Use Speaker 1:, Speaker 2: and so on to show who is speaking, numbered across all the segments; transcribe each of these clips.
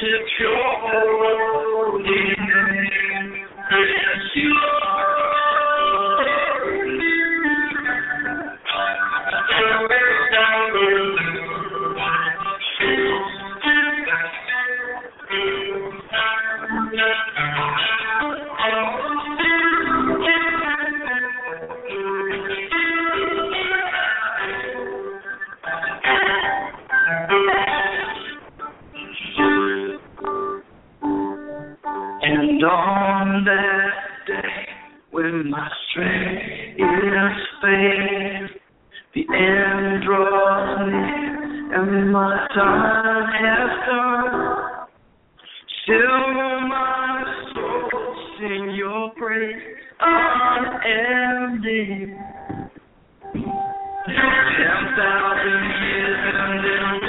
Speaker 1: And on that day when my strength is fading, the end draws near and my time has come. Still my soul sing your praise unending. 10,000 years and then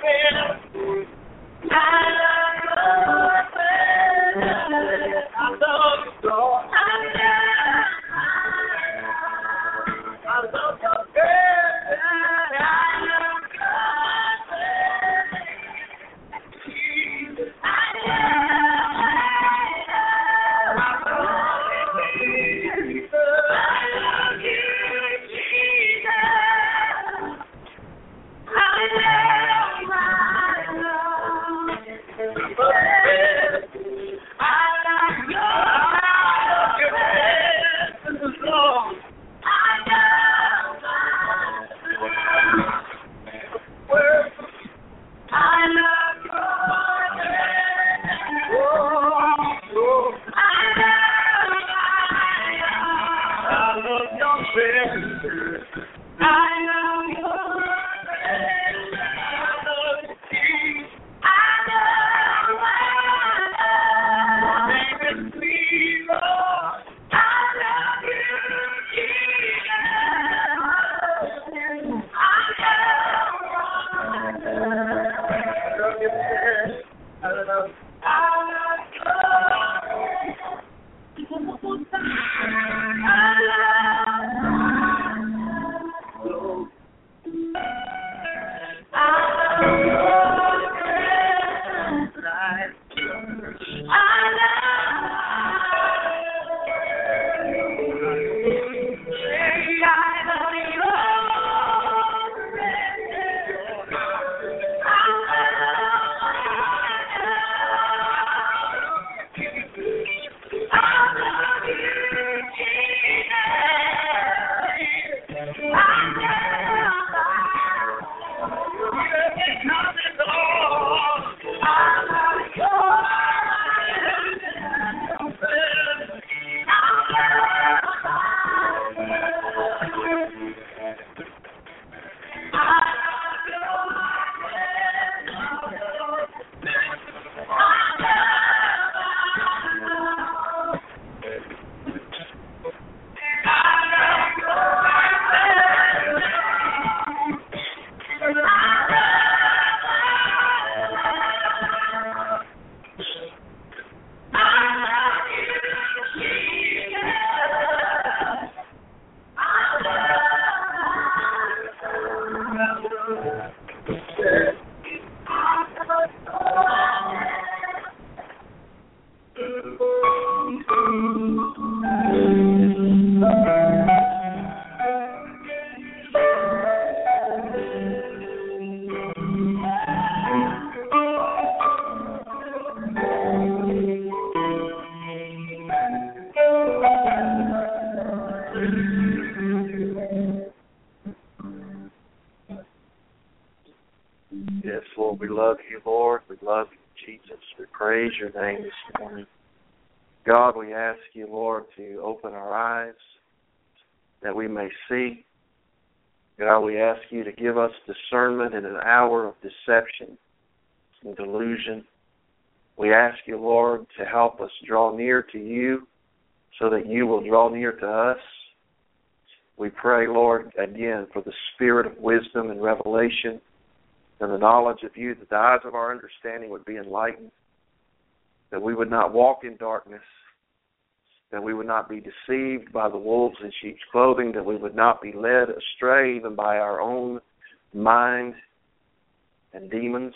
Speaker 2: Yes, Lord, we love you, Lord. We love you, Jesus. We praise your name this morning. God, we ask you, Lord, to open our eyes that we may see. God, we ask you to give us discernment in an hour of deception and delusion. We ask you, Lord, to help us draw near to you so that you will draw near to us. We pray, Lord, again, for the spirit of wisdom and revelation and the knowledge of you, that the eyes of our understanding would be enlightened, that we would not walk in darkness, that we would not be deceived by the wolves in sheep's clothing, that we would not be led astray even by our own mind and demons.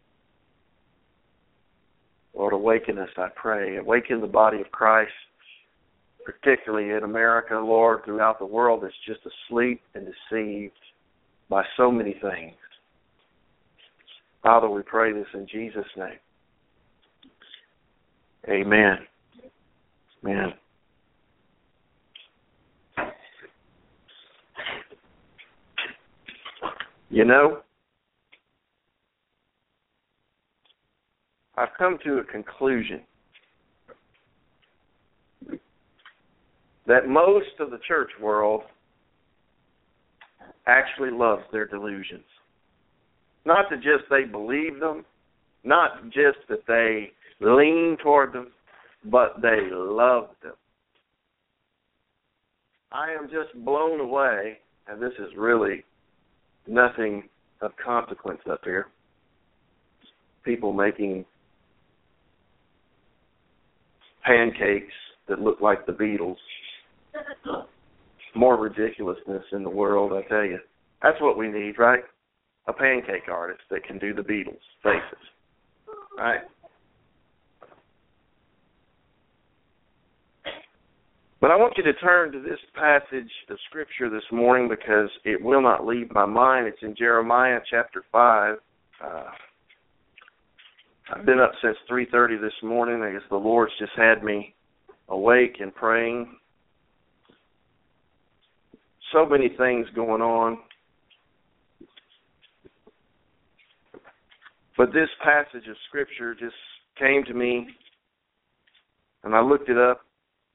Speaker 2: Lord, awaken us, I pray. Awaken the body of Christ, particularly in America, Lord, throughout the world that's just asleep and deceived by so many things. Father, we pray this in Jesus' name. Amen. Amen. You know, I've come to a conclusion that most of the church world actually loves their delusions. Not that just they believe them, not just that they lean toward them, but they love them. I am just blown away, and this is really nothing of consequence up here, people making pancakes that look like the Beatles. More ridiculousness in the world, I tell you. That's what we need, right? A pancake artist that can do the Beatles' faces, right? But I want you to turn to this passage of Scripture this morning because it will not leave my mind. It's in Jeremiah chapter 5. I've been up since 3:30 this morning. I guess the Lord's just had me awake and praying. So many things going on. But this passage of Scripture just came to me, and I looked it up.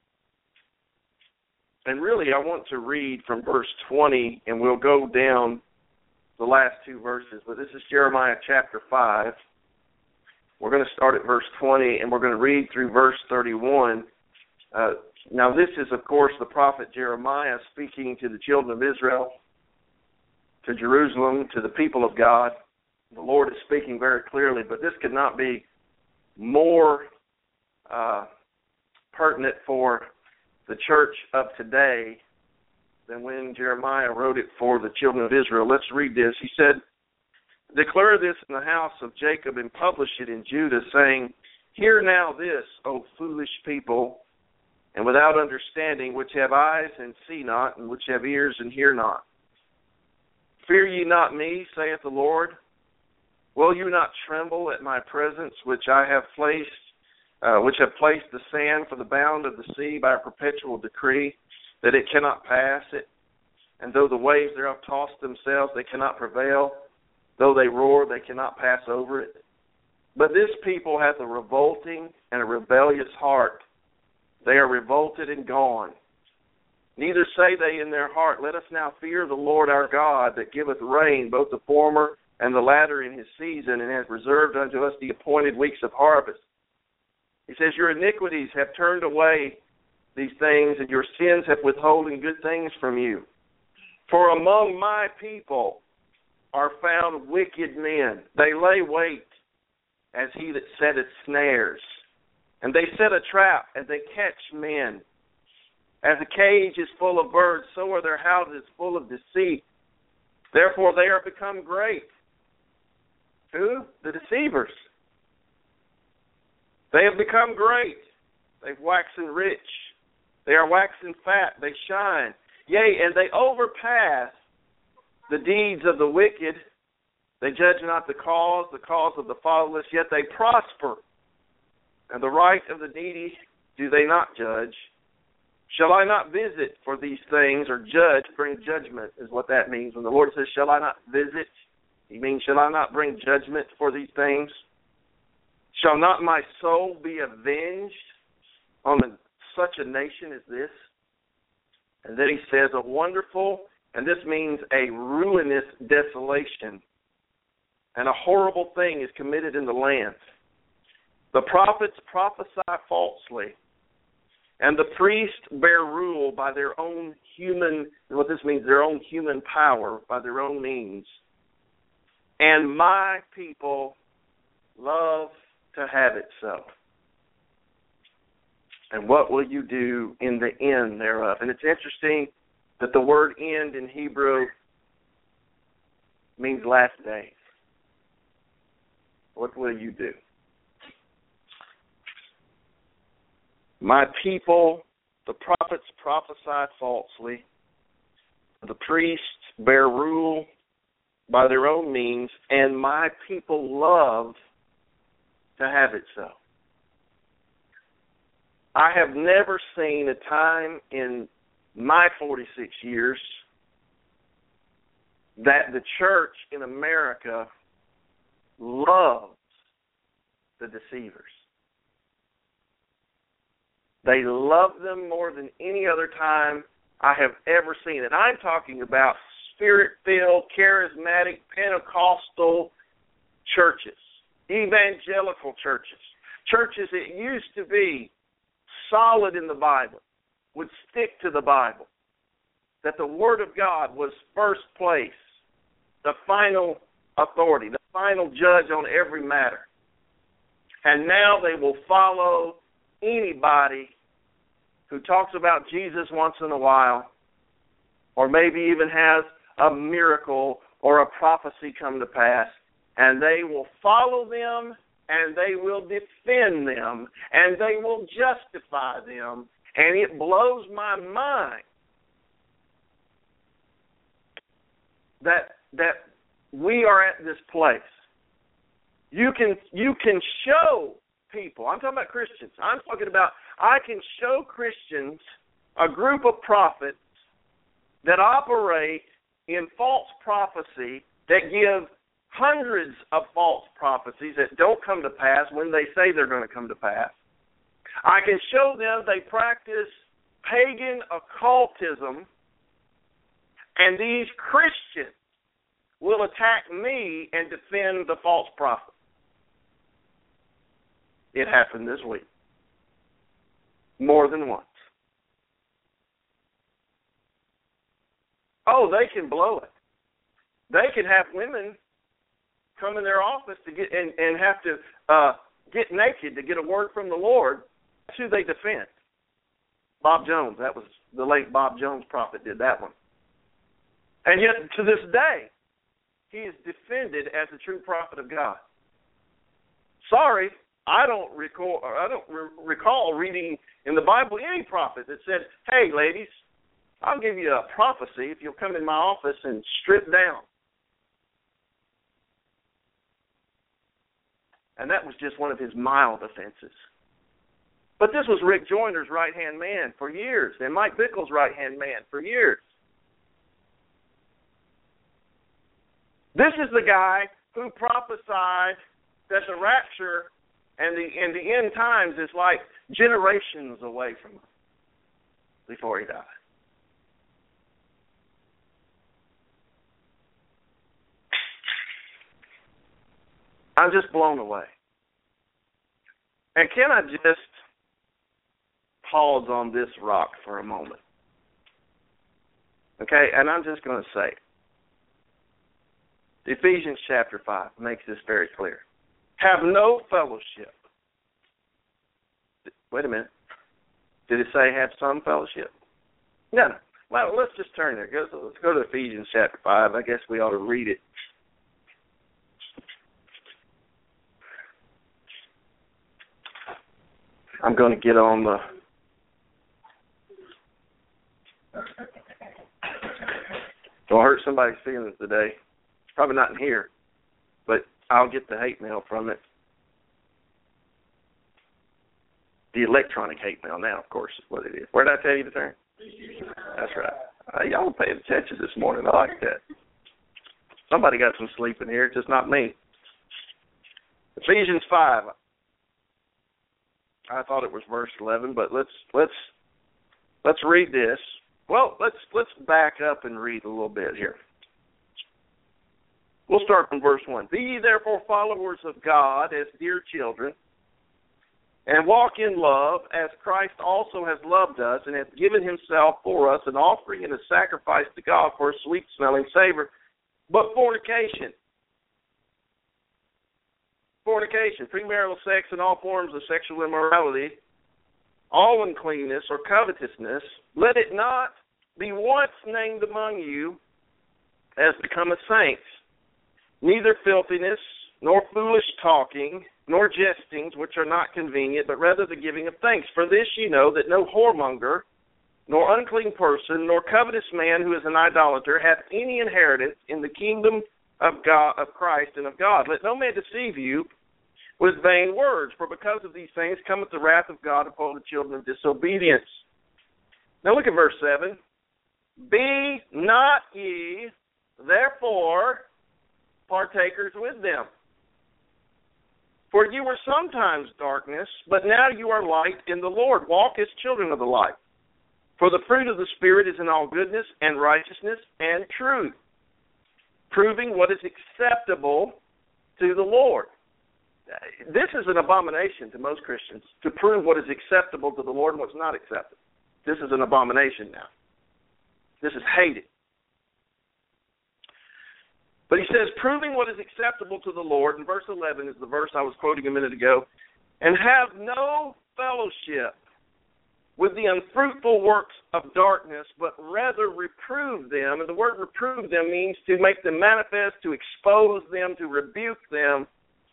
Speaker 2: And really, I want to read from verse 20, and we'll go down the last two verses. But this is Jeremiah chapter 5. We're going to start at verse 20, and we're going to read through verse 31. Now, this is, of course, the prophet Jeremiah speaking to the children of Israel, to Jerusalem, to the people of God. The Lord is speaking very clearly, but this could not be more pertinent for the church of today than when Jeremiah wrote it for the children of Israel. Let's read this. He said, "Declare this in the house of Jacob and publish it in Judah, saying, Hear now this, O foolish people, and without understanding, which have eyes and see not, and which have ears and hear not. Fear ye not me, saith the Lord. Will you not tremble at my presence, which have placed the sand for the bound of the sea by a perpetual decree, that it cannot pass it? And though the waves thereof toss themselves, they cannot prevail. Though they roar, they cannot pass over it. But this people hath a revolting and a rebellious heart. They are revolted and gone. Neither say they in their heart, Let us now fear the Lord our God, that giveth rain, both the former and the latter in his season, and hath reserved unto us the appointed weeks of harvest. He says, Your iniquities have turned away these things, and your sins have withholden good things from you. For among my people are found wicked men. They lay wait as he that setteth snares. And they set a trap, and they catch men. As a cage is full of birds, so are their houses full of deceit. Therefore they are become great." Who? The deceivers. "They have become great. They've waxen rich. They are waxen fat. They shine. Yea, and they overpass the deeds of the wicked. They judge not the cause of the fatherless, yet they prosper. And the right of the needy do they not judge. Shall I not visit for these things, or judge, bring judgment," is what that means. When the Lord says, "Shall I not visit?" He means, shall I not bring judgment for these things? "Shall not my soul be avenged on such a nation as this?" And then he says, "A wonderful," and this means a ruinous desolation, "and a horrible thing is committed in the land. The prophets prophesy falsely, and the priests bear rule by their own human," what this means, their own human power, by their own means. "And my people love to have it so. And what will you do in the end thereof?" And it's interesting that the word "end" in Hebrew means last days. What will you do? "My people, the prophets prophesy falsely. The priests bear rule by their own means, and my people love to have it so." I have never seen a time in my 46 years that the church in America loves the deceivers. They love them more than any other time I have ever seen it. I'm talking about Spirit-filled, charismatic, Pentecostal churches, evangelical churches, churches that used to be solid in the Bible, would stick to the Bible, that the Word of God was first place, the final authority, the final judge on every matter. And now they will follow anybody who talks about Jesus once in a while, or maybe even has a miracle or a prophecy come to pass, and they will follow them, and they will defend them, and they will justify them. And it blows my mind that we are at this place. You can show people, I'm talking about Christians, I'm talking about I can show Christians a group of prophets that operate in false prophecy, that give hundreds of false prophecies that don't come to pass when they say they're going to come to pass. I can show them they practice pagan occultism, and these Christians will attack me and defend the false prophet. It happened this week. More than once. Oh, they can blow it. They can have women come in their office to get and have to get naked to get a word from the Lord. That's who they defend. Bob Jones, that was the late Bob Jones prophet, did that one. And yet, to this day, he is defended as the true prophet of God. Sorry, I don't recall reading in the Bible any prophet that said, "Hey, ladies, I'll give you a prophecy if you'll come in my office and strip down." And that was just one of his mild offenses. But this was Rick Joyner's right-hand man for years, and Mike Bickle's right-hand man for years. This is the guy who prophesied that the rapture and the end times is like generations away from him before he died. I'm just blown away. And can I just pause on this rock for a moment? Okay, and I'm just going to say, Ephesians chapter 5 makes this very clear. Have no fellowship. Wait a minute. Did it say have some fellowship? No. Well, let's just turn there. Let's go to Ephesians chapter 5. I guess we ought to read it. I'm going to get on the... Don't hurt somebody's feelings today. It's probably not in here, but I'll get the hate mail from it. The electronic hate mail now, of course, is what it is. Where did I tell you to turn? That's right. Y'all paying attention this morning. I like that. Somebody got some sleep in here, just not me. Ephesians 5. I thought it was verse 11, but let's read this. Well, let's back up and read a little bit here. We'll start from verse 1. Be ye therefore followers of God as dear children, and walk in love, as Christ also has loved us, and hath given himself for us an offering and a sacrifice to God for a sweet-smelling savor. But fornication, premarital sex, and all forms of sexual immorality, all uncleanness or covetousness, let it not be once named among you as becometh saints, neither filthiness, nor foolish talking, nor jestings, which are not convenient, but rather the giving of thanks. For this ye know, that no whoremonger, nor unclean person, nor covetous man who is an idolater, hath any inheritance in the kingdom of God, of Christ, and of God. Let no man deceive you with vain words, for because of these things cometh the wrath of God upon the children of disobedience. Now look at verse 7. Be not ye, therefore, partakers with them. For you were sometimes darkness, but now you are light in the Lord. Walk as children of the light. For the fruit of the Spirit is in all goodness and righteousness and truth, proving what is acceptable to the Lord. This is an abomination to most Christians, to prove what is acceptable to the Lord and what's not acceptable. This is an abomination now. This is hated. But he says, proving what is acceptable to the Lord, and verse 11 is the verse I was quoting a minute ago, and have no fellowship with the unfruitful works of darkness, but rather reprove them. And the word reprove them means to make them manifest, to expose them, to rebuke them.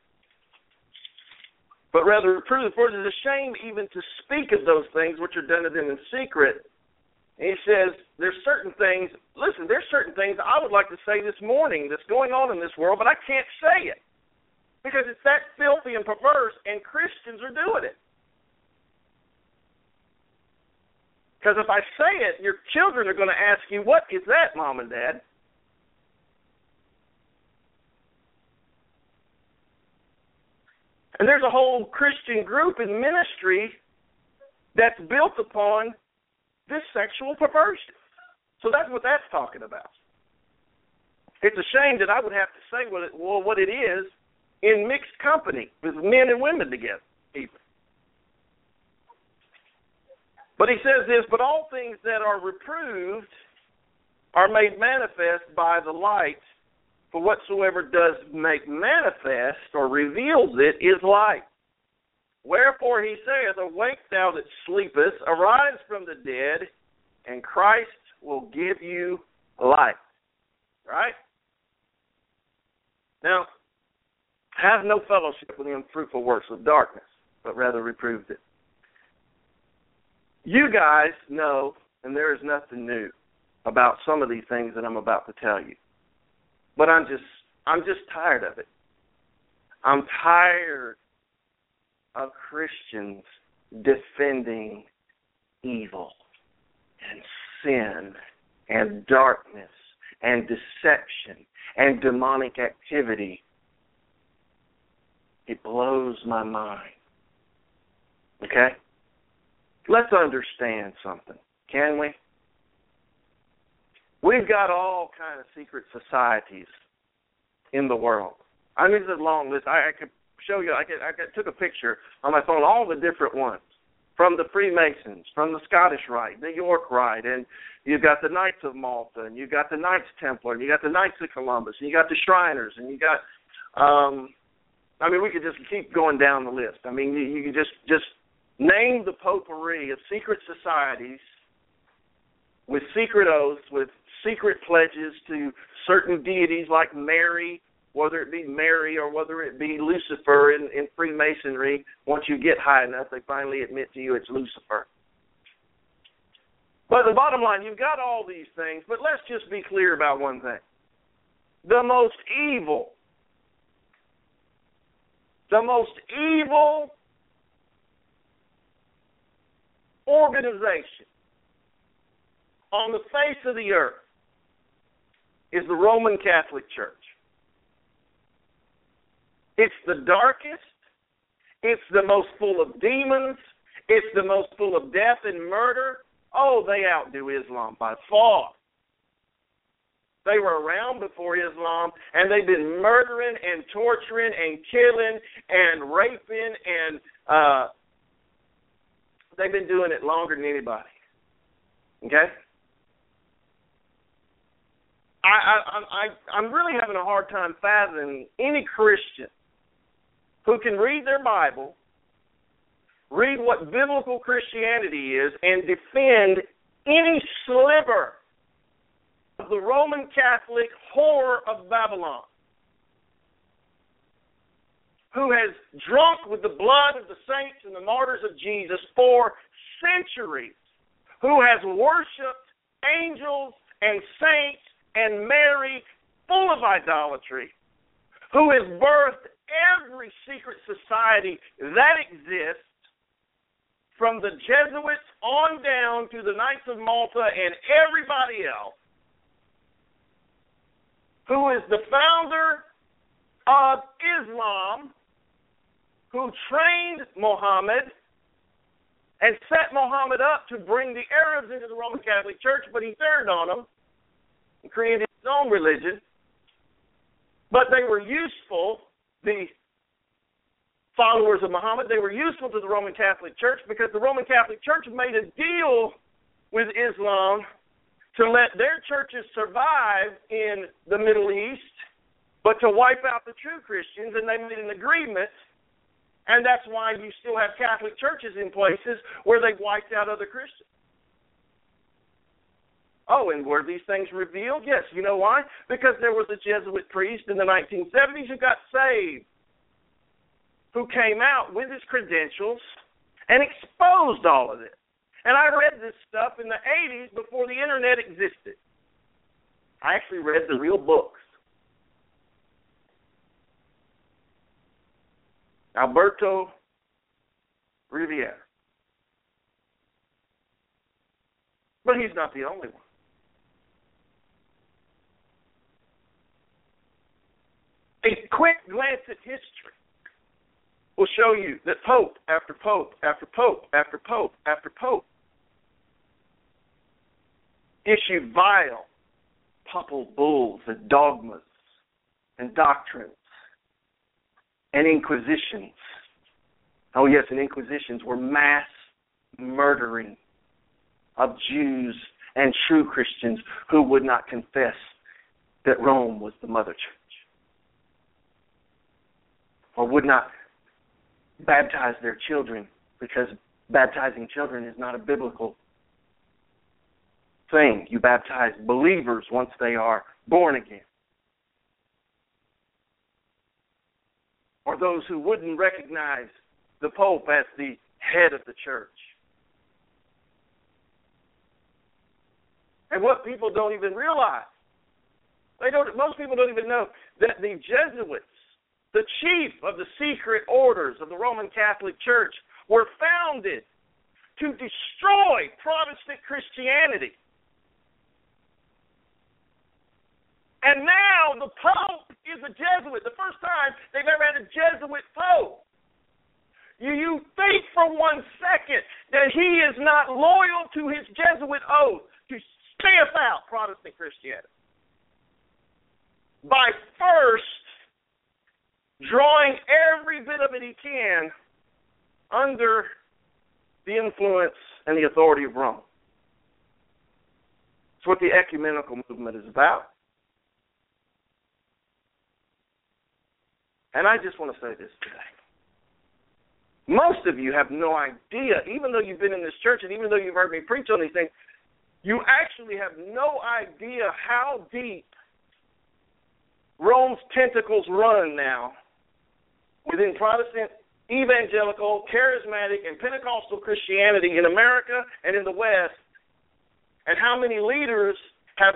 Speaker 2: But rather reprove, for it is a shame even to speak of those things which are done to them in secret. And he says, there's certain things I would like to say this morning that's going on in this world, but I can't say it. Because it's that filthy and perverse, and Christians are doing it. Because if I say it, your children are going to ask you, what is that, Mom and Dad? And there's a whole Christian group in ministry that's built upon this sexual perversion. So that's what that's talking about. It's a shame that I would have to say what it is in mixed company with men and women together, even. But he says this, but all things that are reproved are made manifest by the light, for whatsoever does make manifest or reveals it is light. Wherefore he saith, awake thou that sleepest, arise from the dead, and Christ will give you light. Right? Now, have no fellowship with the unfruitful works of darkness, but rather reproved it. You guys know, and there is nothing new about some of these things that I'm about to tell you. But I'm just tired of it. I'm tired of Christians defending evil and sin and darkness and deception and demonic activity. It blows my mind. Okay? Let's understand something, can we? We've got all kind of secret societies in the world. I mean, it's a long list. I could show you. I took a picture on my phone, all the different ones, from the Freemasons, from the Scottish Rite, the York Rite, and you've got the Knights of Malta, and you've got the Knights Templar, and you got the Knights of Columbus, and you got the Shriners, and you got, we could just keep going down the list. I mean, you could just name the potpourri of secret societies with secret oaths, with secret pledges to certain deities like Mary, whether it be Mary or whether it be Lucifer in Freemasonry. Once you get high enough, they finally admit to you it's Lucifer. But the bottom line, you've got all these things, but let's just be clear about one thing. The most evil organization on the face of the earth is the Roman Catholic Church. It's the darkest. It's the most full of demons. It's the most full of death and murder. Oh, they outdo Islam by far. They were around before Islam, and they've been murdering and torturing and killing and raping, and they've been doing it longer than anybody. Okay? I'm really having a hard time fathoming any Christian who can read their Bible, read what biblical Christianity is, and defend any sliver of the Roman Catholic horror of Babylon, who has drunk with the blood of the saints and the martyrs of Jesus for centuries, who has worshipped angels and saints and Mary full of idolatry, who has birthed every secret society that exists, from the Jesuits on down to the Knights of Malta and everybody else, who is the founder of Islam, who trained Muhammad and set Muhammad up to bring the Arabs into the Roman Catholic Church, but he turned on them and created his own religion. But they were useful, the followers of Muhammad, they were useful to the Roman Catholic Church because the Roman Catholic Church made a deal with Islam to let their churches survive in the Middle East, but to wipe out the true Christians, and they made an agreement
Speaker 3: And that's why you still have Catholic churches in places where they've wiped out other Christians. Oh, and were these things revealed? Yes. You know why? Because there was a Jesuit priest in the 1970s who got saved, who came out with his credentials and exposed all of this. And I read this stuff in the 80s before the Internet existed. I actually read the real books. Alberto Riviere. But he's not the only one. A quick glance at history will show you that pope after pope after pope after pope after pope issued vile papal bulls and dogmas and doctrines and inquisitions. Oh yes, and inquisitions were mass murdering of Jews and true Christians who would not confess that Rome was the mother church, or would not baptize their children, because baptizing children is not a biblical thing. You baptize believers once they are born again. Or those who wouldn't recognize the Pope as the head of the church. And what people don't even realize, most people don't even know that the Jesuits, the chief of the secret orders of the Roman Catholic Church, were founded to destroy Protestant Christianity. And now the Pope is a Jesuit. The first time they've ever had a Jesuit Pope. You think for 1 second that he is not loyal to his Jesuit oath to stamp out Protestant Christianity by first drawing every bit of it he can under the influence and the authority of Rome. It's what the ecumenical movement is about. And I just want to say this today. Most of you have no idea, even though you've been in this church and even though you've heard me preach on these things, you actually have no idea how deep Rome's tentacles run now within Protestant, evangelical, charismatic, and Pentecostal Christianity in America and in the West, and how many leaders have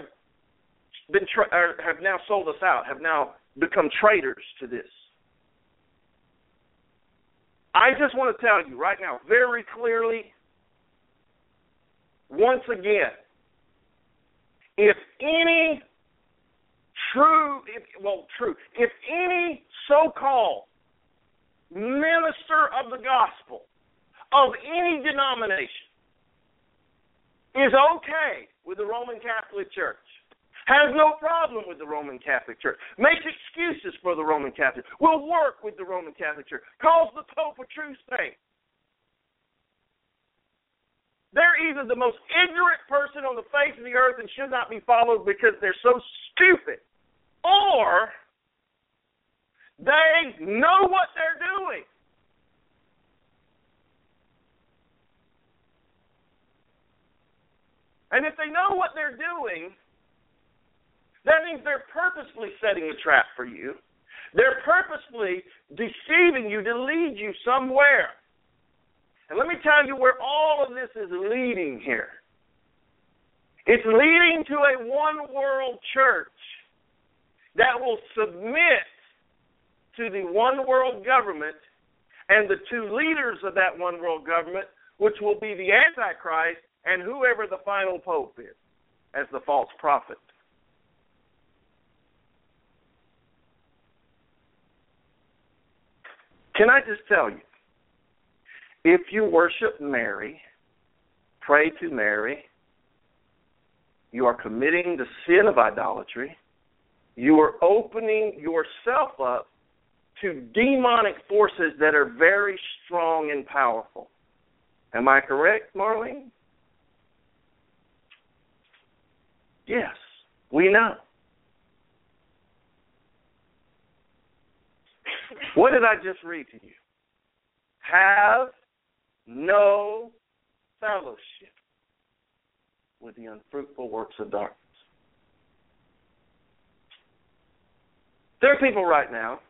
Speaker 3: now sold us out, have now become traitors to this. I just want to tell you right now, very clearly, once again, if any so-called minister of the gospel of any denomination is okay with the Roman Catholic Church, has no problem with the Roman Catholic Church, makes excuses for the Roman Catholic Church, will work with the Roman Catholic Church, calls the Pope a true saint, they're either the most ignorant person on the face of the earth and should not be followed because they're so stupid, or they know what they're doing. And if they know what they're doing, that means they're purposely setting a trap for you. They're purposely deceiving you to lead you somewhere. And let me tell you where all of this is leading here. It's leading to a one-world church that will submit to the one-world government and the two leaders of that one-world government, which will be the Antichrist and whoever the final pope is, as the false prophet. Can I just tell you, if you worship Mary, pray to Mary, you are committing the sin of idolatry. You are opening yourself up to demonic forces that are very strong and powerful. Am I correct, Marlene? Yes, we know. What did I just read to you? have no fellowship with the unfruitful works of darkness. There are people right now,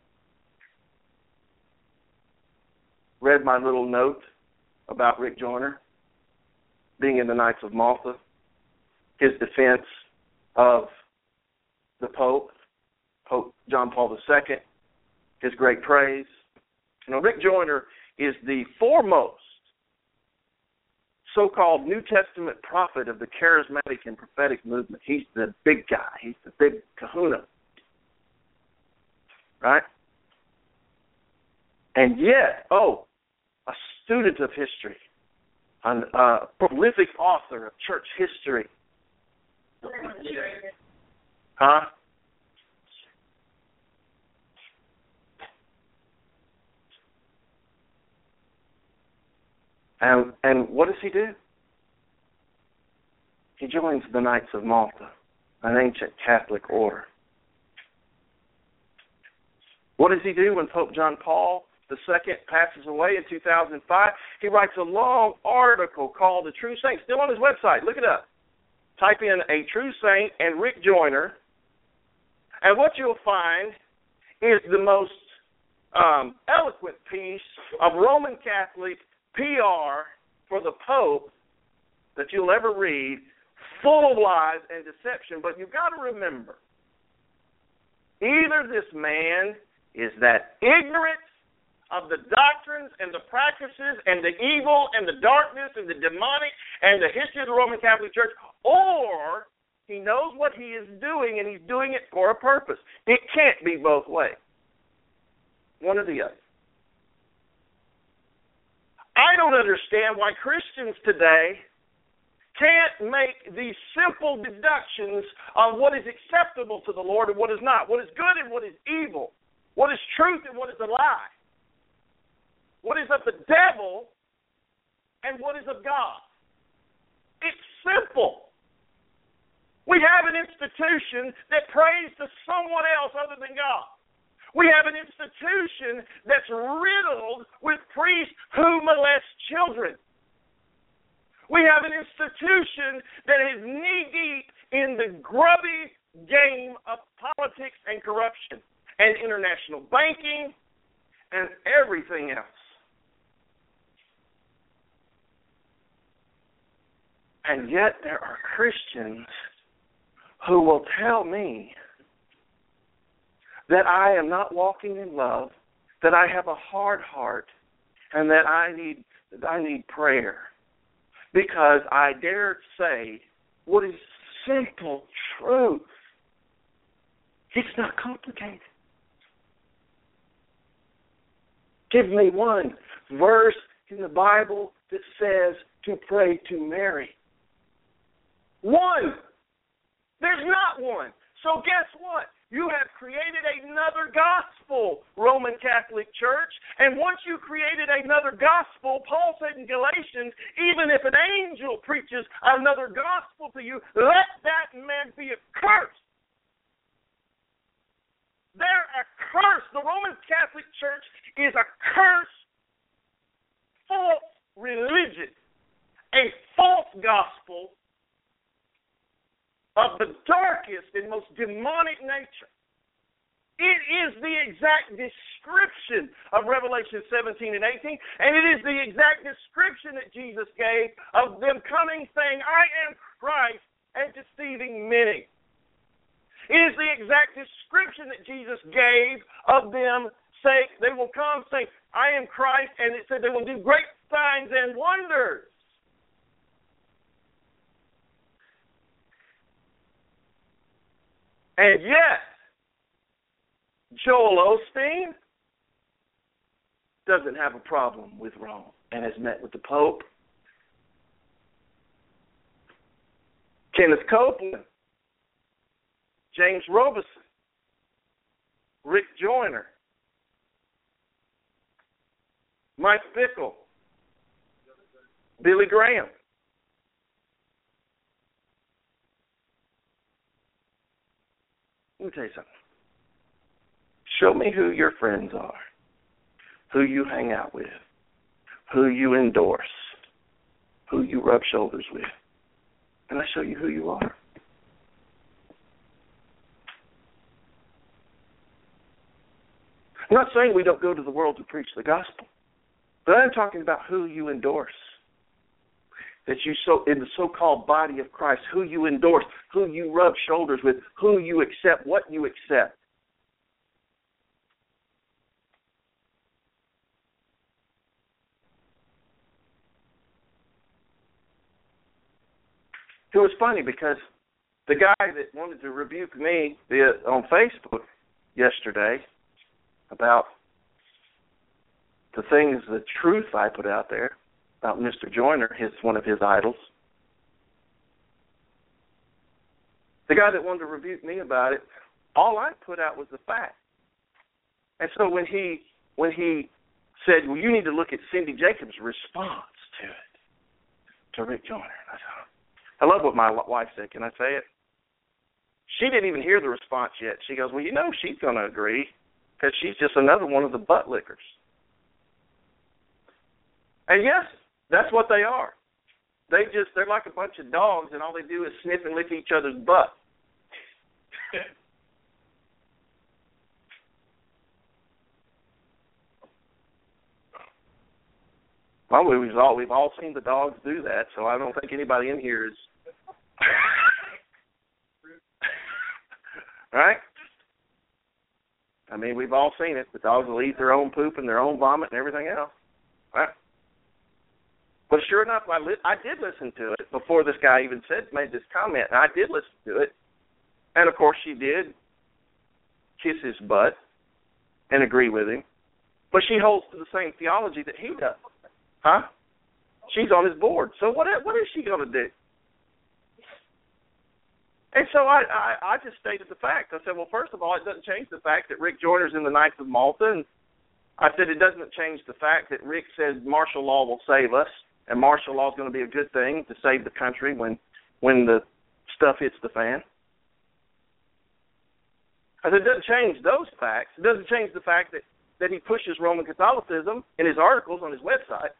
Speaker 3: read my little note about Rick Joyner being in the Knights of Malta, his defense of the Pope John Paul II, his great praise. You know, Rick Joyner is the foremost so-called New Testament prophet of the charismatic and prophetic movement. He's the big guy. He's the big kahuna. Right? And yet, a student of history, a prolific author of church history. Huh? And what does he do? He joins the Knights of Malta, an ancient Catholic order. What does he do when Pope John Paul II passes away in 2005? He writes a long article called The True Saint, still on his website. Look it up. Type in A True Saint and Rick Joyner, and what you'll find is the most eloquent piece of Roman Catholic PR for the Pope that you'll ever read, full of lies and deception. But you've got to remember, either this man is that ignorant of the doctrines and the practices and the evil and the darkness and the demonic and the history of the Roman Catholic Church, or he knows what he is doing and he's doing it for a purpose. It can't be both ways. One or the other. I don't understand why Christians today can't make these simple deductions on what is acceptable to the Lord and what is not, what is good and what is evil, what is truth and what is a lie, what is of the devil and what is of God. It's simple. We have an institution that prays to someone else other than God. We have an institution that's riddled with priests who molest children. We have an institution that is knee-deep in the grubby game of politics and corruption and international banking and everything else. And yet there are Christians who will tell me that I am not walking in love, that I have a hard heart, and that I need prayer. Because I dare say what is simple truth. It's not complicated. Give me one verse in the Bible that says to pray to Mary. One. There's not one. So guess what? You have created another gospel, Roman Catholic Church. And once you created another gospel, Paul said in Galatians, even if an angel preaches another gospel to you, let that man be accursed. They're accursed. The Roman Catholic Church is a cursed, false religion, a false gospel of the darkest and most demonic nature. It is the exact description of Revelation 17 and 18, and it is the exact description that Jesus gave of them coming saying, I am Christ, and deceiving many. It is the exact description that Jesus gave of them saying, they will come saying, I am Christ, and it said they will do great signs and wonders. And yet, Joel Osteen doesn't have a problem with Rome and has met with the Pope. Kenneth Copeland, James Robeson, Rick Joyner, Mike Bickle, Billy Graham. Let me tell you something. Show me who your friends are, who you hang out with,
Speaker 2: who you endorse, who you rub shoulders with, and I show you who you are. I'm not saying we don't go to the world to preach the gospel, but I'm talking about who you endorse. That you in the so-called body of Christ, who you endorse, who you rub shoulders with, who you accept, what you accept. It was funny because the guy that wanted to rebuke me on Facebook yesterday about the things, the truth I put out there about Mr. Joyner, one of his idols. The guy that wanted to rebuke me about it, all I put out was the fact. And so when he said, well, you need to look at Cindy Jacobs' response to it, to Rick Joyner. I love what my wife said. Can I say it? She didn't even hear the response yet. She goes, well, she's going to agree because she's just another one of the butt lickers. And yes, that's what they are. They're like a bunch of dogs, and all they do is sniff and lick each other's butt. Well, we've all seen the dogs do that, so I don't think anybody in here is right? I mean, we've all seen it. The dogs will eat their own poop and their own vomit and everything else. Right? But sure enough, I did listen to it before this guy even made this comment. And I did listen to it. And, of course, she did kiss his butt and agree with him. But she holds to the same theology that he does. Huh? She's on his board. So what is she going to do? And so I just stated the fact. I said, well, first of all, it doesn't change the fact that Rick Joyner's in the Knights of Malta. And I said it doesn't change the fact that Rick says martial law will save us, and martial law is going to be a good thing to save the country when the stuff hits the fan. I said it doesn't change those facts. It doesn't change the fact that he pushes Roman Catholicism in his articles on his website.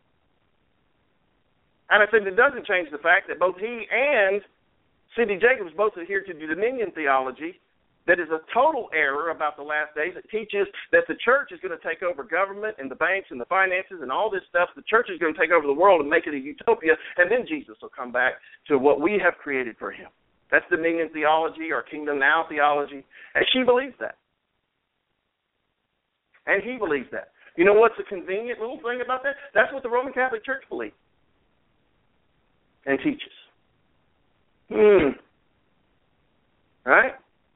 Speaker 2: And I said it doesn't change the fact that both he and Cindy Jacobs both adhere to the dominion theology that is a total error about the last days. It teaches that the church is going to take over government and the banks and the finances and all this stuff. The church is going to take over the world and make it a utopia, and then Jesus will come back to what we have created for him. That's dominion theology or kingdom now theology. And she believes that. And he believes that. You know what's a convenient little thing about that? That's what the Roman Catholic Church believes and teaches. Right?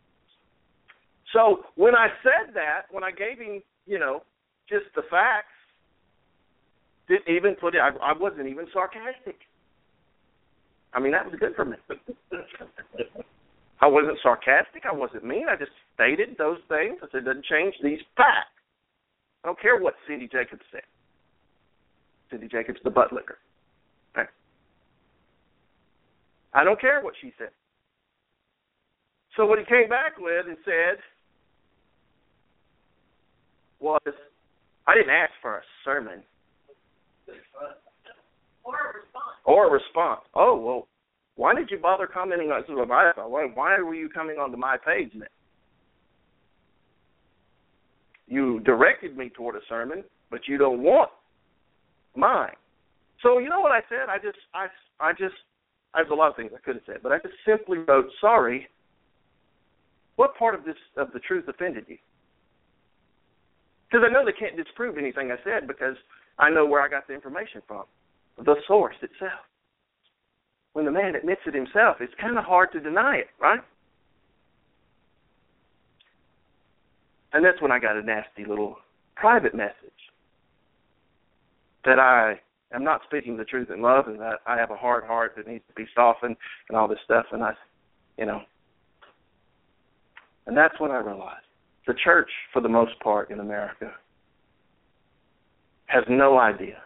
Speaker 2: So when I said that, when I gave him, just the facts, didn't even put it, I wasn't even sarcastic. I mean, that was good for me. I wasn't sarcastic. I wasn't mean. I just stated those things. I said, it doesn't change these facts. I don't care what Cindy Jacobs said. Cindy Jacobs, the butt licker. Right? I don't care what she said. So what he came back with and said was, I didn't ask for a sermon. Or a response. Oh, well, why did you bother commenting on why were you coming onto my page then? You directed me toward a sermon, but you don't want mine. So you know what I said? There's a lot of things I could have said, but I just simply wrote, sorry, what part of the truth offended you? Because I know they can't disprove anything I said because I know where I got the information from, the source itself. When the man admits it himself, it's kind of hard to deny it, right? And that's when I got a nasty little private message that I am not speaking the truth in love and that I have a hard heart that needs to be softened and all this stuff. And and that's when I realized the church, for the most part in America, has no idea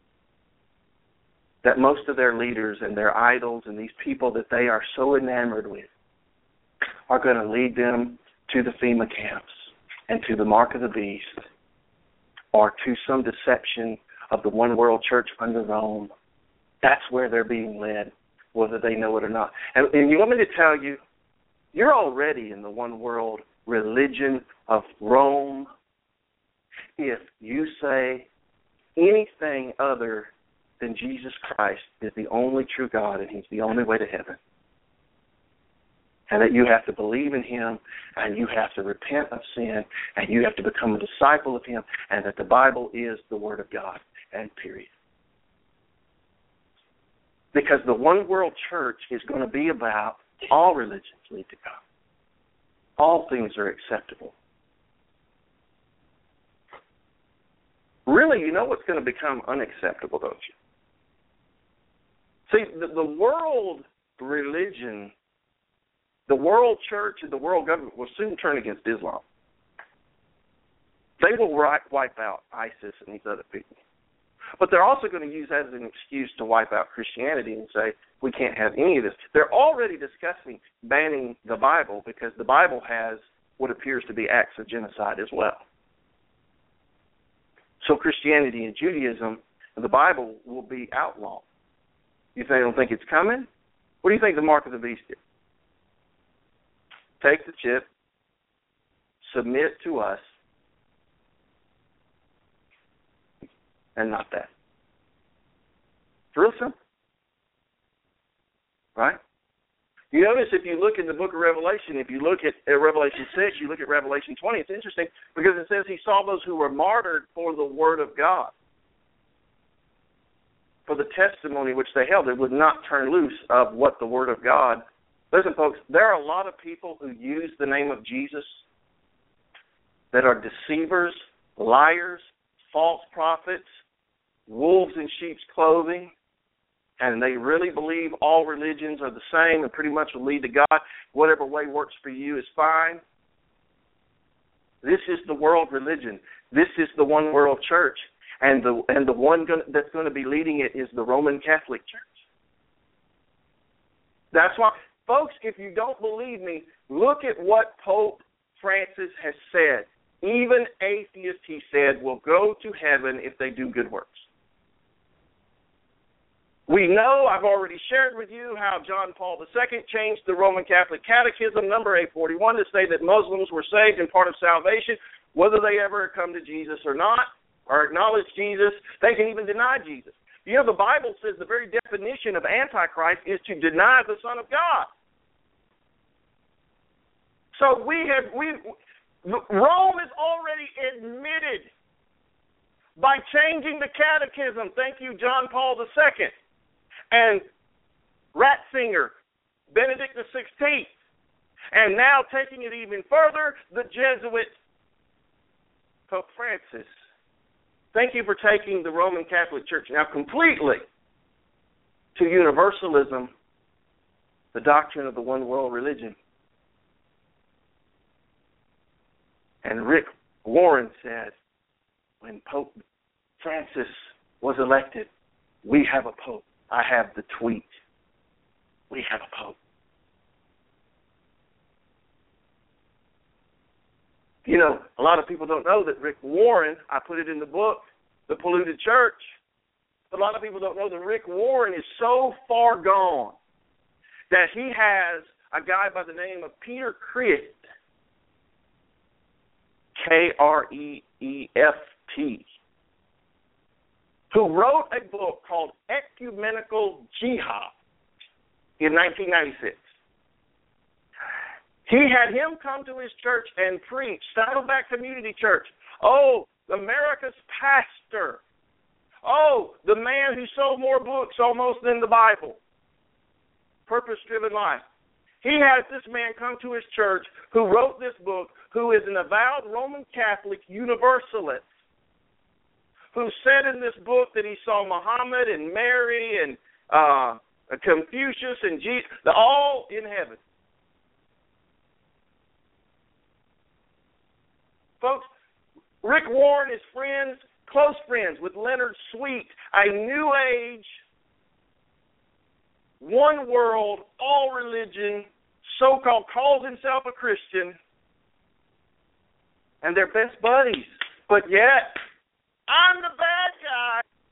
Speaker 2: that most of their leaders and their idols and these people that they are so enamored with are going to lead them to the FEMA camps and to the mark of the beast or to some deception of the one world church under Rome. That's where they're being led, whether they know it or not. And you want me to tell you, you're already in the one world religion of Rome if you say anything other than Jesus Christ is the only true God and he's the only way to heaven. And that you have to believe in him and you have to repent of sin and you have to become a disciple of him and that the Bible is the Word of God, and period. Because the one world church is going to be about all religions lead to God. All things are acceptable. Really, you know what's going to become unacceptable, don't you? See, the world religion, the world church, and the world government will soon turn against Islam. They will wipe out ISIS and these other people. But they're also going to use that as an excuse to wipe out Christianity and say, we can't have any of this. They're already discussing banning the Bible because the Bible has what appears to be acts of genocide as well. So Christianity and Judaism and the Bible will be outlawed. You don't think it's coming? What do you think the mark of the beast is? Take the chip, submit to us, and not that. It's real simple. Right? You notice if you look in the book of Revelation, if you look at Revelation 6, you look at Revelation 20, it's interesting because it says he saw those who were martyred for the word of God, for the testimony which they held. They would not turn loose of what the word of God. Listen, folks, there are a lot of people who use the name of Jesus that are deceivers, liars, false prophets, wolves in sheep's clothing, and they really believe all religions are the same and pretty much will lead to God. Whatever way works for you is fine. This is the world religion. This is the one world church, and the one that's going to be leading it is the Roman Catholic Church. That's why, folks, if you don't believe me, look at what Pope Francis has said. Even atheists, he said, will go to heaven if they do good works. We know, I've already shared with you, how John Paul II changed the Roman Catholic Catechism, number 841, to say that Muslims were saved and part of salvation, whether they ever come to Jesus or not, or acknowledge Jesus. They can even deny Jesus. You know, the Bible says the very definition of Antichrist is to deny the Son of God. So Rome is already admitted by changing the catechism. Thank you, John Paul II. And Ratzinger, Benedict XVI, and now taking it even further, the Jesuit Pope Francis. Thank you for taking the Roman Catholic Church now completely to universalism, the doctrine of the one world religion. And Rick Warren said, when Pope Francis was elected, we have a pope. I have the tweet. We have a pope. You know, a lot of people don't know that Rick Warren, I put it in the book, The Polluted Church, but a lot of people don't know that Rick Warren is so far gone that he has a guy by the name of Peter Kreeft, Kreeft, who wrote a book called Ecumenical Jihad in 1996. He had him come to his church and preach, Saddleback Community Church. Oh, America's pastor. Oh, the man who sold more books almost than the Bible. Purpose-driven life. He had this man come to his church who wrote this book, who is an avowed Roman Catholic Universalist, who said in this book that he saw Muhammad and Mary and Confucius and Jesus, they're all in heaven. Folks, Rick Warren is close friends with Leonard Sweet, a New Age, one world, all religion, so-called calls himself a Christian, and they're best buddies. But yet, I'm the bad guy.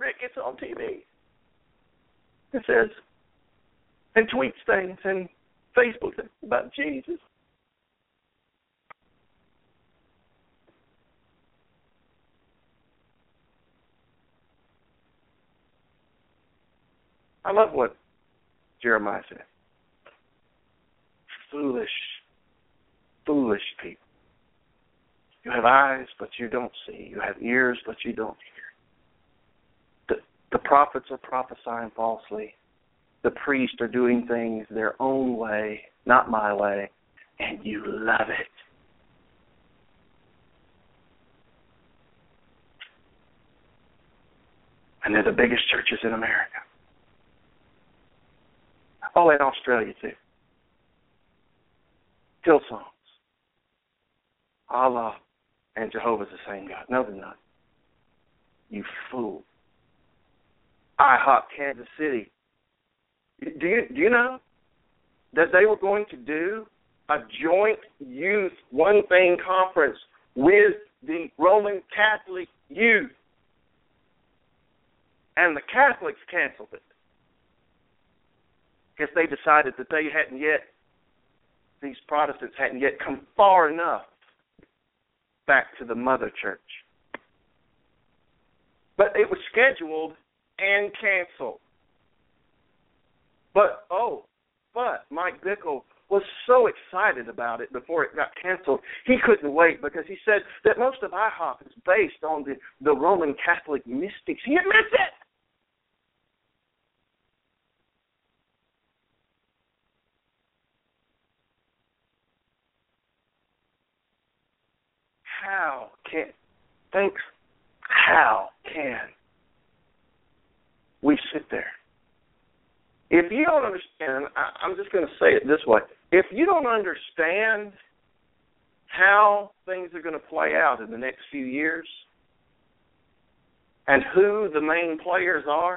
Speaker 3: Rick, it's on TV. It says, and tweets things and Facebook things about Jesus. I love what Jeremiah said. Foolish people. You have eyes, but you don't see. You have ears, but you don't hear. The prophets are prophesying falsely. The priests are doing things their own way, not my way, and you love it. And they're the biggest churches in America. Oh, in Australia, too. Hillsongs. Allah and Jehovah's the same God. No, they're not. You fool. IHOP, Kansas City. Do you know that they were going to do a joint youth one thing conference with the Roman Catholic youth? And the Catholics canceled it. Because they decided that these Protestants hadn't yet come far enough back to the mother church. But it was scheduled and canceled. But Mike Bickle was so excited about it before it got canceled, he couldn't wait because he said that most of IHOP is based on the Roman Catholic mystics. He admits it. How can we sit there? If you don't understand, I'm just going to say it this way. If you don't understand how things are going to play out in the next few years and who the main players are,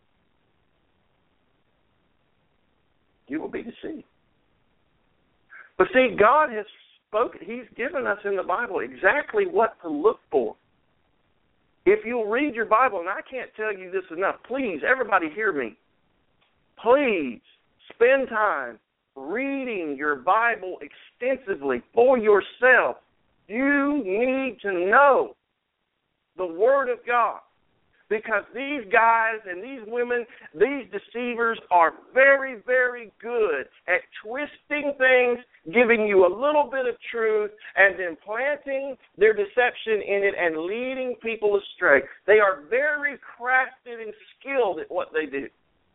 Speaker 3: you will be deceived. But see, God has spoken. He's given us in the Bible exactly what to look for. If you'll read your Bible, and I can't tell you this enough, please, everybody hear me. Please spend time reading your Bible extensively for yourself. You need to know the Word of God. Because these guys and these women, these deceivers are very, very good at twisting things, giving you a little bit of truth, and then planting their deception in it and leading people astray. They are very crafted and skilled at what they do.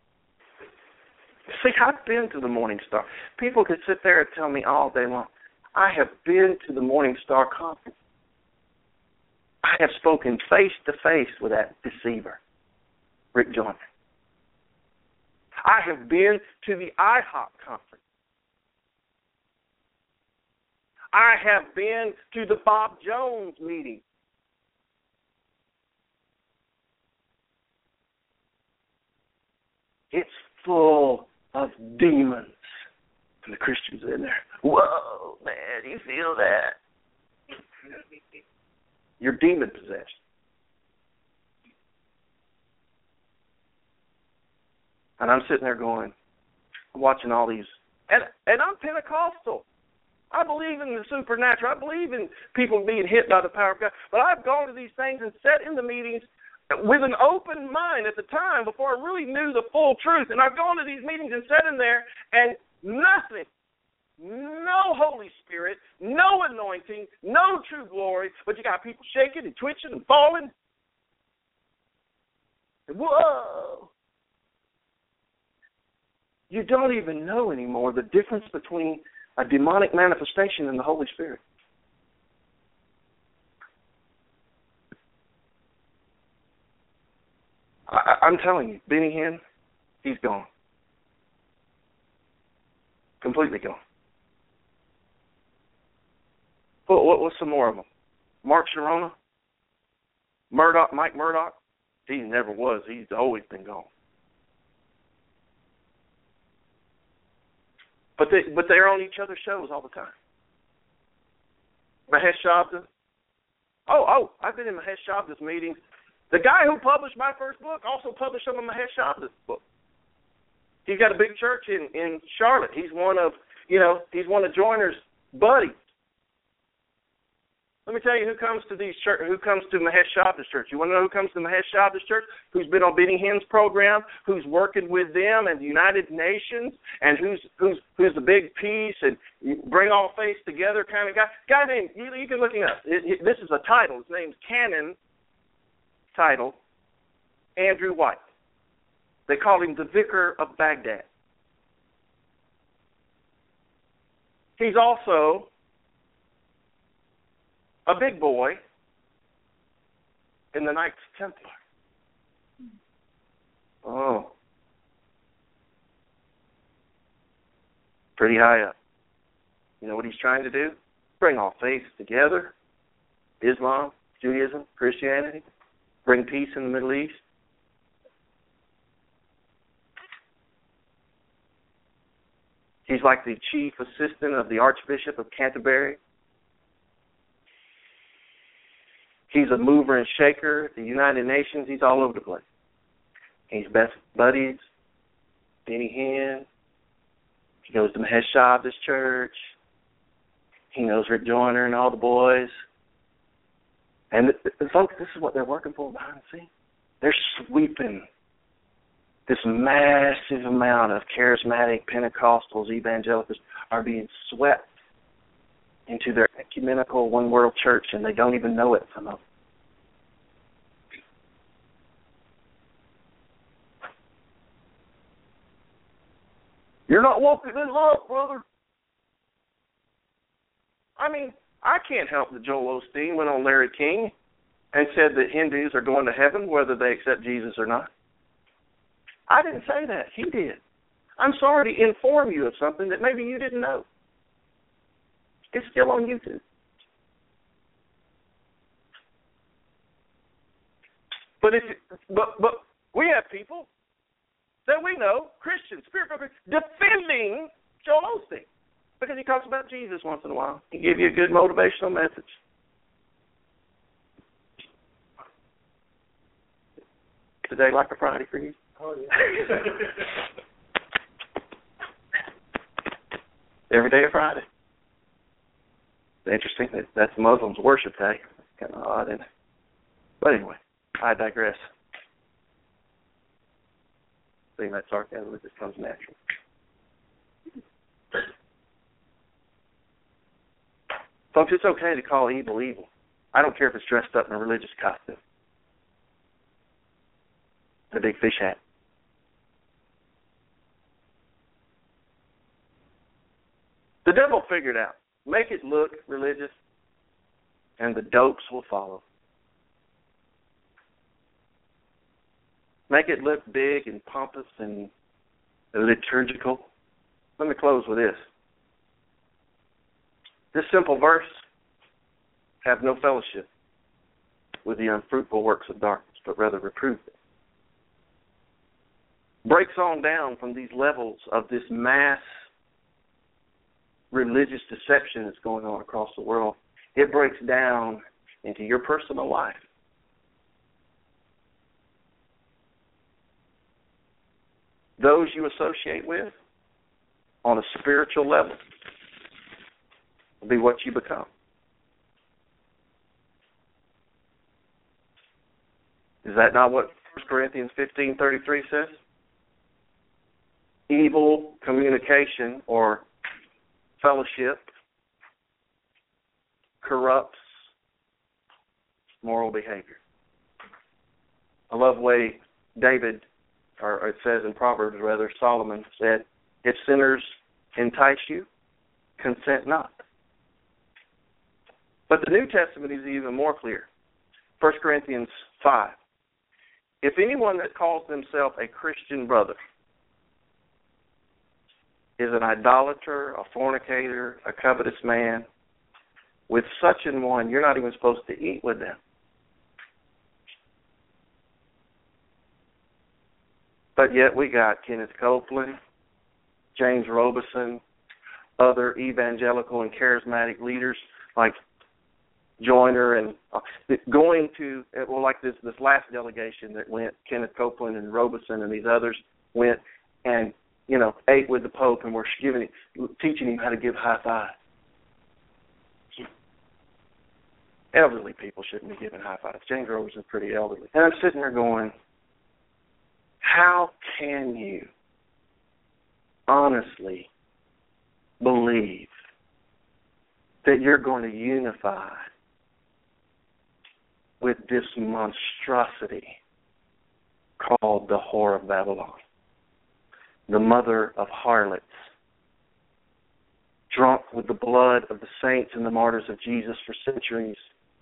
Speaker 3: See, I've been to the Morning Star. People could sit there and tell me all day long, I have been to the Morning Star conference. I have spoken face-to-face with that deceiver, Rick Joyner. I have been to the IHOP conference. I have been to the Bob Jones meeting. It's full of demons. And the Christians are in there. Whoa, man, you feel that? You're demon-possessed. And I'm sitting there going, watching all these, and I'm Pentecostal. I believe in the supernatural. I believe in people being hit by the power of God. But I've gone to these things and sat in the meetings with an open mind at the time before I really knew the full truth. And I've gone to these meetings and sat in there and nothing. No Holy Spirit, no anointing, no true glory, but you got people shaking and twitching and falling. And whoa! You don't even know anymore the difference between a demonic manifestation and the Holy Spirit. I'm telling you, Benny Hinn, he's gone. Completely gone. What's some more of them? Mark Sharona? Mike Murdoch? He never was. He's always been gone. But they're on each other's shows all the time. Mahesh Shabda. Oh, I've been in Mahesh Shabda's meetings. The guy who published my first book also published some of Mahesh Chavda's books. He's got a big church in Charlotte. He's one of Joyner's buddies. Let me tell you who comes to Mahesh Chavda's church. You want to know who comes to Mahesh Chavda's church? Who's been on Benny Hinn's program? Who's working with them and the United Nations? And who's the big peace and bring all faith together kind of guy? Guy named, you can look him up. This is a title. His name's Canon title, Andrew White. They call him the Vicar of Baghdad. He's also a big boy in the Knights Templar. Oh. Pretty high up. You know what he's trying to do? Bring all faiths together. Islam, Judaism, Christianity. Bring peace in the Middle East. He's like the chief assistant of the Archbishop of Canterbury. He's a mover and shaker at the United Nations. He's all over the place. He's best buddies. Benny Hinn. He goes to Mahesh Chavda's church. He knows Rick Joyner and all the boys. And folks, this is what they're working for behind the scenes. They're sweeping this massive amount of charismatic Pentecostals, evangelicals are being swept into their ecumenical one world church, and they don't even know it, some of them. You're not walking in love, brother. I mean, I can't help that Joel Osteen went on Larry King and said that Hindus are going to heaven whether they accept Jesus or not. I didn't say that. He did. I'm sorry to inform you of something that maybe you didn't know. It's still on YouTube. But we have people that we know, Christians, spiritual, defending Joel Osteen because he talks about Jesus once in a while. He gives you a good motivational message. Today like a Friday for you? Oh, yeah. Every day of Friday. It's interesting. That's Muslims' worship day. Kind of odd, isn't it? But anyway, I digress. Seeing that sarcasm, it just comes natural. Folks, it's okay to call evil evil. I don't care if it's dressed up in a religious costume. The big fish hat. The devil figured out, make it look religious, and the dopes will follow. Make it look big and pompous and liturgical. Let me close with this. This simple verse, have no fellowship with the unfruitful works of darkness, but rather reprove them. Breaks on down from these levels of this mass religious deception that's going on across the world. It breaks down into your personal life. Those you associate with on a spiritual level will be what you become. Is that not what 1 Corinthians 15:33 says? Evil communication or fellowship corrupts moral behavior. I love the way David, or it says in Proverbs rather, Solomon said, if sinners entice you, consent not. But the New Testament is even more clear. 1 Corinthians 5. If anyone that calls himself a Christian brother is an idolater, a fornicator, a covetous man, with such an one, you're not even supposed to eat with them. But yet we got Kenneth Copeland, James Robeson, other evangelical and charismatic leaders like
Speaker 2: join her, and going to, well, like this last delegation that went, Kenneth Copeland and Robeson and these others went and, you know, ate with the Pope and were teaching him how to give high five. Elderly people shouldn't be giving high fives. James Roberson's pretty elderly. And I'm sitting there going, how can you honestly believe that you're going to unify with this monstrosity called the whore of Babylon, the mother of harlots, drunk with the blood of the saints and the martyrs of Jesus for centuries,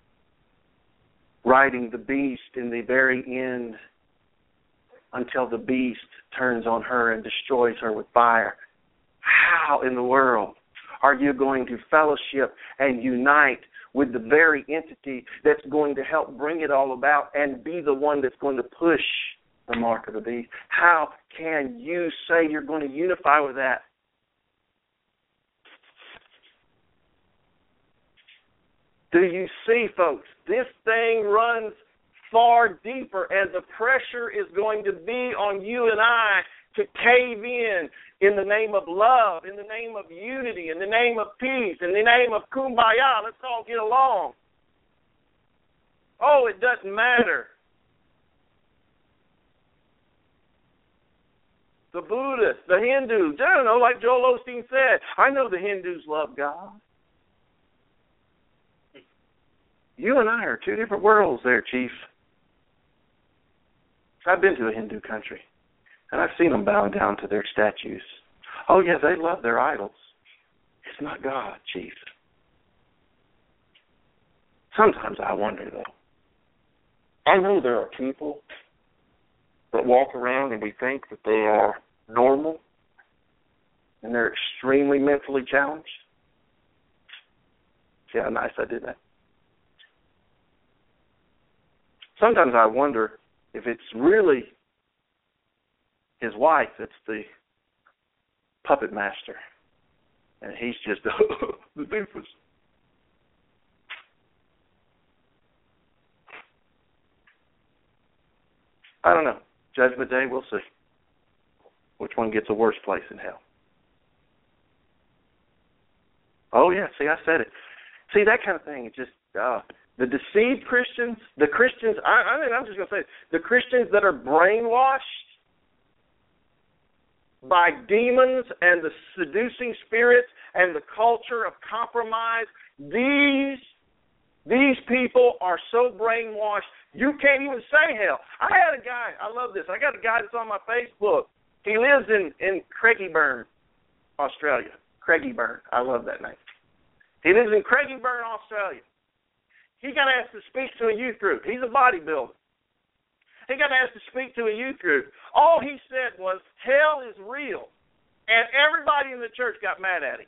Speaker 2: riding the beast in the very end until the beast turns on her and destroys her with fire? How in the world are you going to fellowship and unite with the very entity that's going to help bring it all about and be the one that's going to push the mark of the beast? How can you say you're going to unify with that? Do you see, folks? This thing runs far deeper, and the pressure is going to be on you and I to cave in the name of love, in the name of unity, in the name of peace, in the name of kumbaya. Let's all get along. Oh, it doesn't matter. The Buddhists, the Hindus, I don't know, like Joel Osteen said, I know the Hindus love God. You and I are two different worlds there, Chief. I've been to a Hindu country, and I've seen them bow down to their statues. Oh, yeah, they love their idols. It's not God, Chief. Sometimes I wonder, though. I know there are people that walk around and we think that they are normal, and they're extremely mentally challenged. See how nice I did that? Sometimes I wonder if it's really his wife that's the puppet master, and he's just the doofus. I don't know. Judgment Day, we'll see which one gets a worse place in hell. Oh, yeah, see, I said it. See, that kind of thing, it just, the deceived Christians, the Christians, I'm just going to say, the Christians that are brainwashed by demons and the seducing spirits and the culture of compromise, these people are so brainwashed, you can't even say hell. I had a guy, I love this, I got a guy that's on my Facebook. He lives in Craigieburn, Australia. Craigieburn, I love that name. He lives in Craigieburn, Australia. He got asked to speak to a youth group. He's a bodybuilder. He got asked to speak to a youth group. All he said was, hell is real. And everybody in the church got mad at him.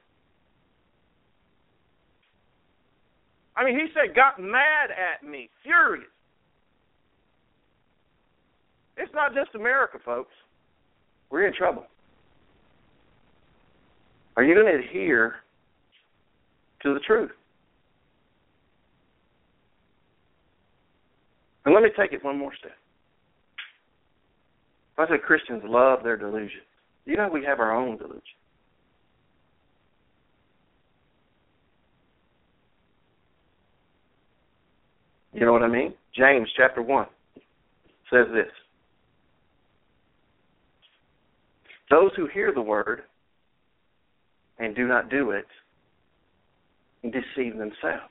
Speaker 2: I mean, he said, got mad at me, furious. It's not just America, folks. We're in trouble. Are you going to adhere to the truth? And let me take it one more step. I say Christians love their delusion. You know, we have our own delusion. You know what I mean? James chapter 1 says this. Those who hear the word and do not do it deceive themselves.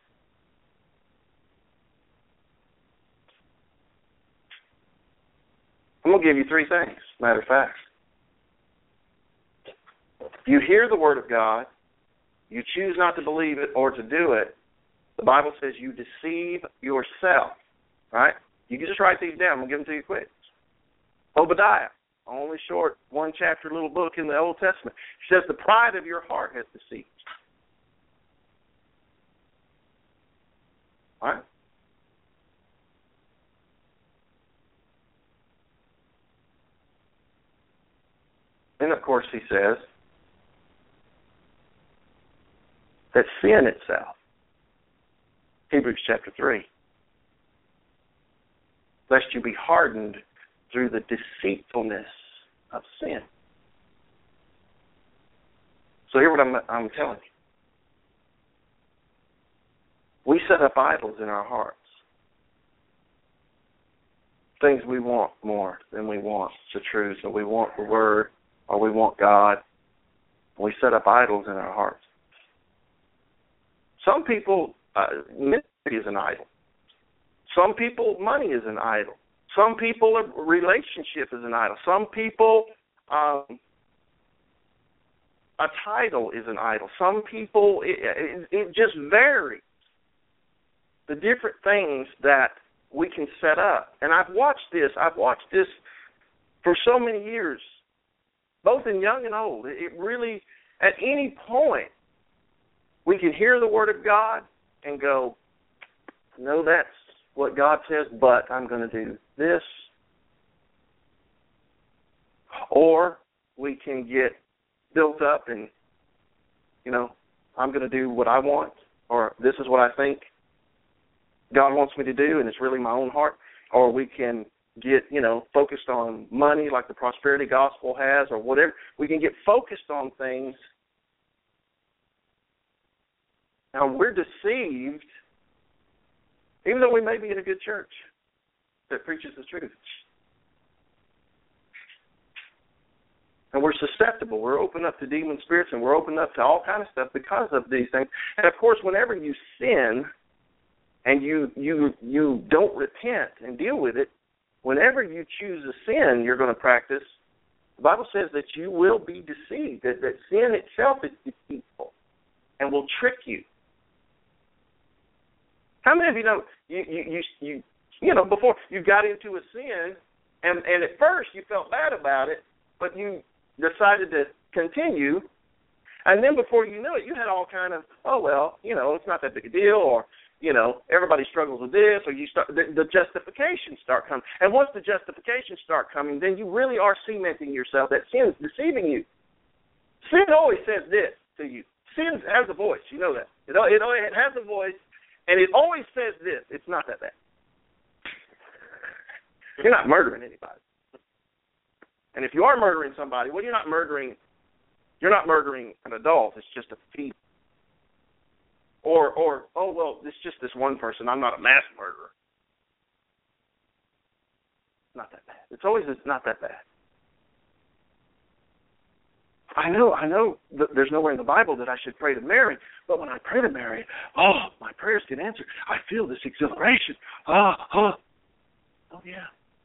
Speaker 2: I'm going to give you three things, matter of fact. You hear the word of God, you choose not to believe it or to do it, the Bible says you deceive yourself, right? You can just write these down. I'm going to give them to you quick. Obadiah, only short, one chapter little book in the Old Testament. It says the pride of your heart has deceived. All right? Then, of course, he says that sin itself Hebrews chapter 3. Lest you be hardened through the deceitfulness of sin. So here's what I'm telling you. We set up idols in our hearts. Things we want more than we want the truth, or we want the Word, or we want God. We set up idols in our hearts. Some people, ministry is an idol. Some people, money is an idol. Some people, a relationship is an idol. Some people, a title is an idol. Some people, it just varies. The different things that we can set up. And I've watched this for so many years, both in young and old. It really, at any point, we can hear the Word of God and go, no, that's what God says, but I'm going to do this. Or we can get built up and, I'm going to do what I want, or this is what I think God wants me to do, and it's really my own heart. Or we can get, focused on money like the prosperity gospel has, or whatever. We can get focused on things. Now, we're deceived, even though we may be in a good church that preaches the truth. And we're susceptible. We're open up to demon spirits, and we're open up to all kind of stuff because of these things. And, of course, whenever you sin and you don't repent and deal with it, whenever you choose a sin you're going to practice, the Bible says that you will be deceived, that sin itself is deceitful and will trick you. How many of you know, before you got into a sin, and at first you felt bad about it, but you decided to continue, and then before you knew it, you had all kind of, it's not that big a deal, or, everybody struggles with this, or you start the justifications start coming. And once the justifications start coming, then you really are cementing yourself that sin is deceiving you. Sin always says this to you. Sin has a voice. You know that. It has a voice, and it always says this. It's not that bad. You're not murdering anybody. And if you are murdering somebody, you're not murdering an adult. It's just a fetus. Or it's just this one person. I'm not a mass murderer. Not that bad. It's not that bad. I know there's nowhere in the Bible that I should pray to Mary, but when I pray to Mary, my prayers get answered. I feel this exhilaration. Oh yeah.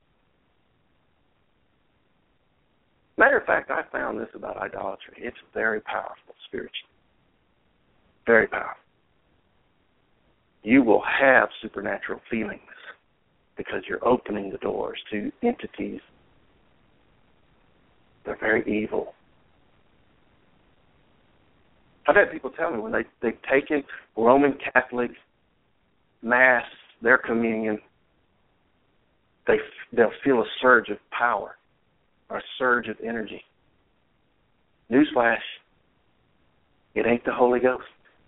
Speaker 2: Matter of fact, I found this about idolatry. It's very powerful spiritually. Very powerful. You will have supernatural feelings because you're opening the doors to entities. They're very evil. I've had people tell me when they've taken Roman Catholic Mass, their communion, they'll feel a surge of power or a surge of energy. Newsflash, it ain't the Holy Ghost.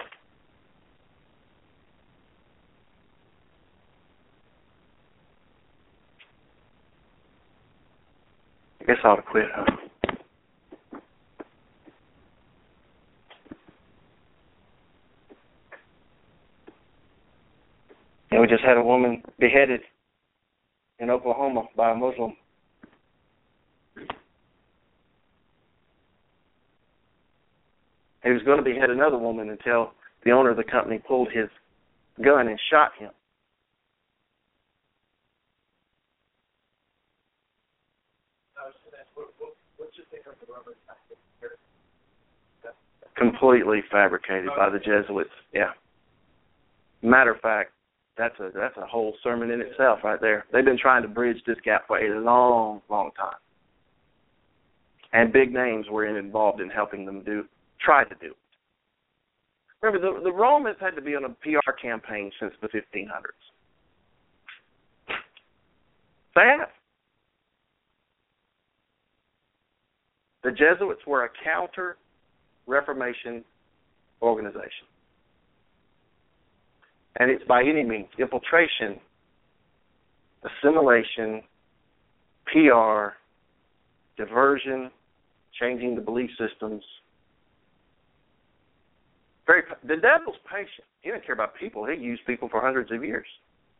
Speaker 2: I guess I ought to quit, huh? And we just had a woman beheaded in Oklahoma by a Muslim. He was going to behead another woman until the owner of the company pulled his gun and shot him. Completely fabricated by the Jesuits. Yeah. Matter of fact, that's a whole sermon in itself right there. They've been trying to bridge this gap for a long, long time. And big names were involved in helping them try to do it. Remember, the Romans had to be on a PR campaign since the 1500s. They have. The Jesuits were a counter-Reformation organization. And it's by any means, infiltration, assimilation, PR, diversion, changing the belief systems. The devil's patient. He doesn't care about people. He used people for hundreds of years.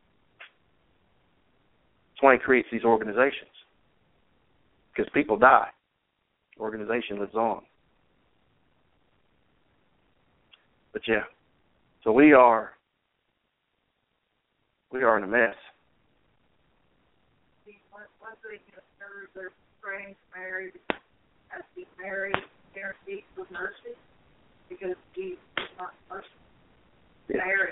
Speaker 2: That's why he creates these organizations. Because people die. Organization lives on. But yeah. So we are in a mess.
Speaker 4: Once they get through their praying to Mary, has to be Mary guaranteed with mercy, because Jesus is not mercy.
Speaker 2: Yeah.
Speaker 4: Mary.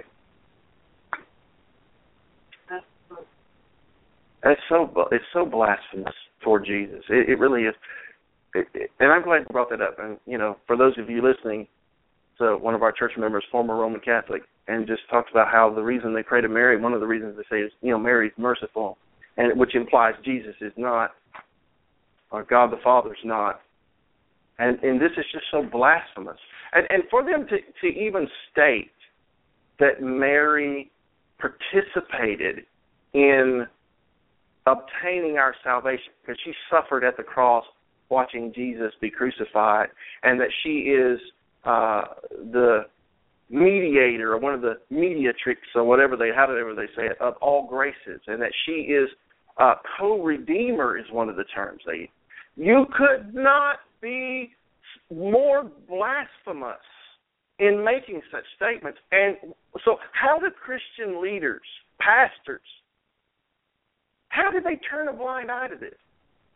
Speaker 2: It's so blasphemous toward Jesus. It really is. And I'm glad you brought that up. And, you know, for those of you listening, so one of our church members, former Roman Catholic, and just talked about how the reason they pray to Mary, one of the reasons they say is, you know, Mary's merciful, and which implies Jesus is not, or God the Father is not. And this is just so blasphemous. And for them to even state that Mary participated in obtaining our salvation because she suffered at the cross watching Jesus be crucified, and that she is the mediator or one of the mediatrix or whatever they say it, of all graces, and that she is co-redeemer is one of the terms they use. You could not be more blasphemous in making such statements. And so how do Christian leaders, pastors, how do they turn a blind eye to this?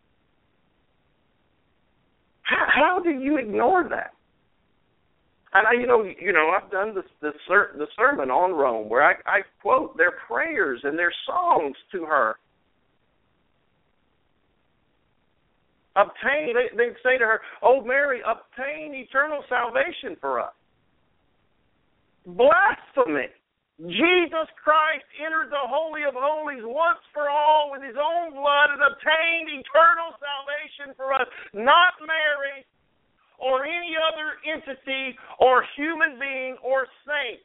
Speaker 2: How do you ignore that? And I've done the sermon on Rome where I quote their prayers and their songs to her. They say to her, "Oh Mary, obtain eternal salvation for us." Blasphemy. Jesus Christ entered the Holy of Holies once for all with his own blood and obtained eternal salvation for us, not Mary or any other entity or human being or saint.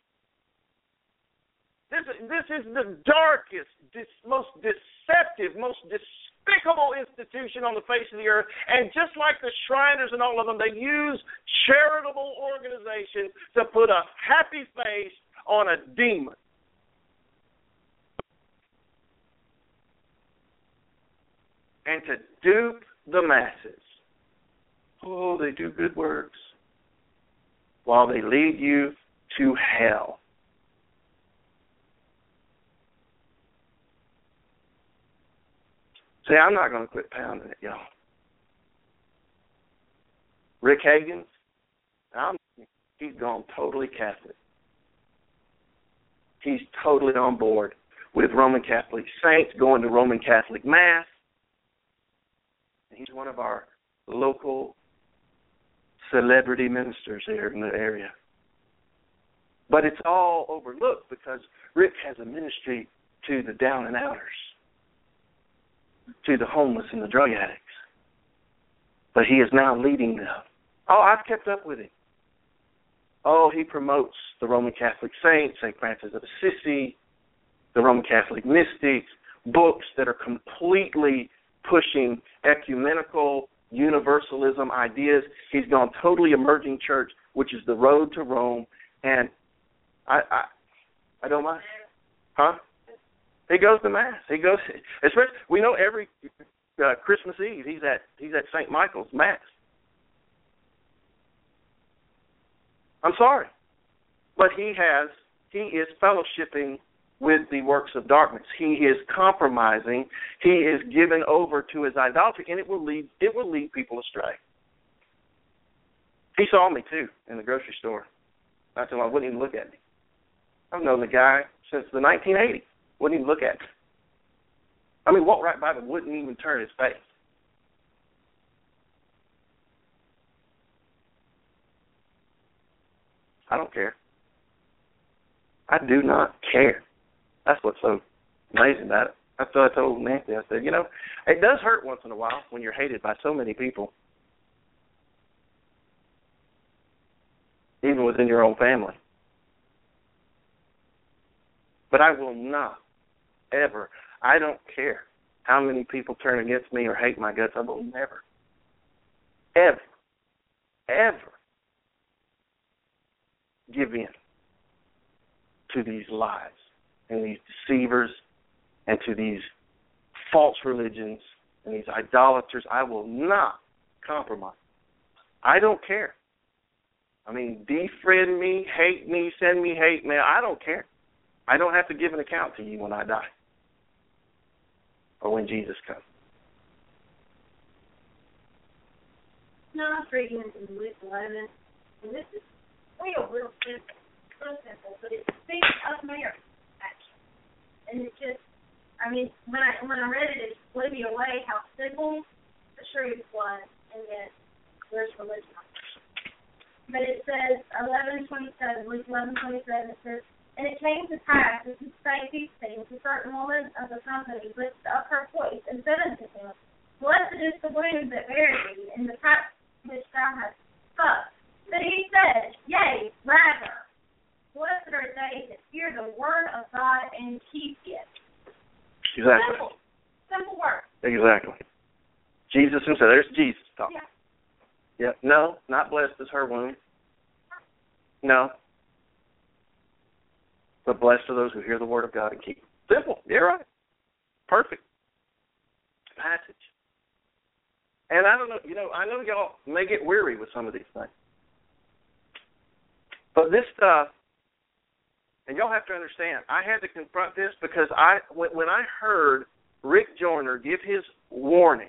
Speaker 2: This is the darkest, most deceptive, most despicable institution on the face of the earth. And just like the Shriners and all of them, they use charitable organizations to put a happy face on a demon. And to dupe the masses. Oh, they do good works while they lead you to hell. See, I'm not going to quit pounding it, y'all. Rick Hagens, he's gone totally Catholic. He's totally on board with Roman Catholic saints going to Roman Catholic Mass. He's one of our local celebrity ministers here in the area. But it's all overlooked because Rick has a ministry to the down and outers, to the homeless and the drug addicts. But he is now leading them. Oh, I've kept up with him. Oh, he promotes the Roman Catholic saints, St. Francis of Assisi, the Roman Catholic mystics, books that are completely pushing ecumenical universalism ideas. He's gone totally emerging church, which is the road to Rome, and I don't mind. Huh? He goes to Mass. He goes, especially, we know every Christmas Eve he's at St. Michael's Mass. I'm sorry, but he is fellowshipping with the works of darkness. He is compromising. He is given over to his idolatry, and it will lead people astray. He saw me too in the grocery store. I told him I wouldn't even look at me. I've known the guy since the 1980s. Wouldn't even look at me. I mean, walked right by me, wouldn't even turn his face. I don't care. I do not care. That's what's so amazing about it. That's what I told Nancy. I said, it does hurt once in a while when you're hated by so many people, even within your own family.
Speaker 3: But I will not ever, I don't care how many people turn against me or hate my guts, I will never, ever give in to these lies and these deceivers and to these false religions and these idolaters. I will not compromise. I don't care. I mean, defriend me, hate me, send me hate mail. I don't care. I don't have to give an account to you when I die or when Jesus comes.
Speaker 4: No, I'm reading in Luke 11, and this is real simple, but it speaks of Mary, actually. And it just, I mean, when I read it, it blew me away how simple the truth was, and yet there's religion. But it says, 11:27, Luke 11:27, it says, and it came to pass, as he spake these things, a certain woman of the company lifted up her voice and said unto him, Blessed is the womb that bare thee, and the path which thou hast sucked. But he said, Yea, rather, blessed are they that hear the word of God and keep it.
Speaker 3: Exactly.
Speaker 4: Simple word.
Speaker 3: Exactly. Jesus himself. There's Jesus talking.
Speaker 4: Yeah.
Speaker 3: No, not blessed is her womb. No. But blessed are those who hear the word of God and keep it. Simple. You're right. Perfect passage. And I don't know, I know y'all may get weary with some of these things. But this stuff, and y'all have to understand, I had to confront this because when I heard Rick Joyner give his warning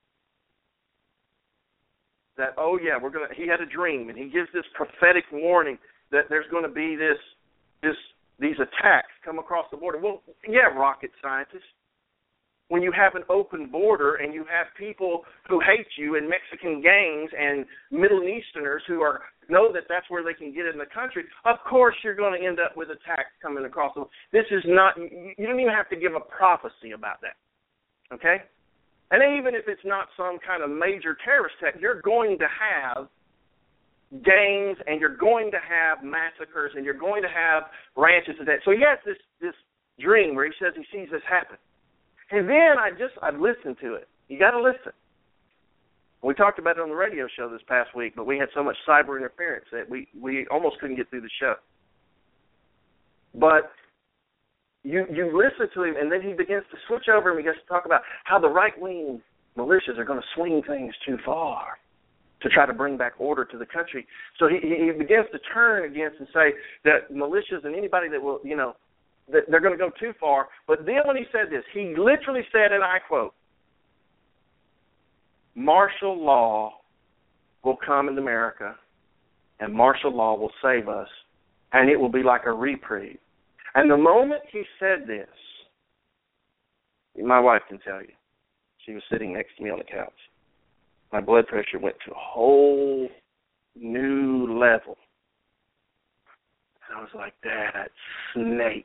Speaker 3: that, he had a dream, and he gives this prophetic warning that there's going to be these attacks come across the border. Well, yeah, rocket scientists. When you have an open border and you have people who hate you and Mexican gangs and Middle Easterners who know that that's where they can get in the country, of course you're going to end up with attacks coming across the border. This is not, you don't even have to give a prophecy about that, okay? And even if it's not some kind of major terrorist attack, you're going to have gangs and you're going to have massacres and you're going to have ranches and that. So he has this dream where he says he sees this happen. And then I listened to it. You got to listen. We talked about it on the radio show this past week, but we had so much cyber interference that we almost couldn't get through the show. But you listen to him, and then he begins to switch over and he begins to talk about how the right-wing militias are going to swing things too far to try to bring back order to the country. So he begins to turn against and say that militias and anybody that will, that they're going to go too far. But then when he said this, he literally said, and I quote, martial law will come in America, and martial law will save us, and it will be like a reprieve. And the moment he said this, my wife can tell you, she was sitting next to me on the couch. My blood pressure went to a whole new level. And I was like, that snake.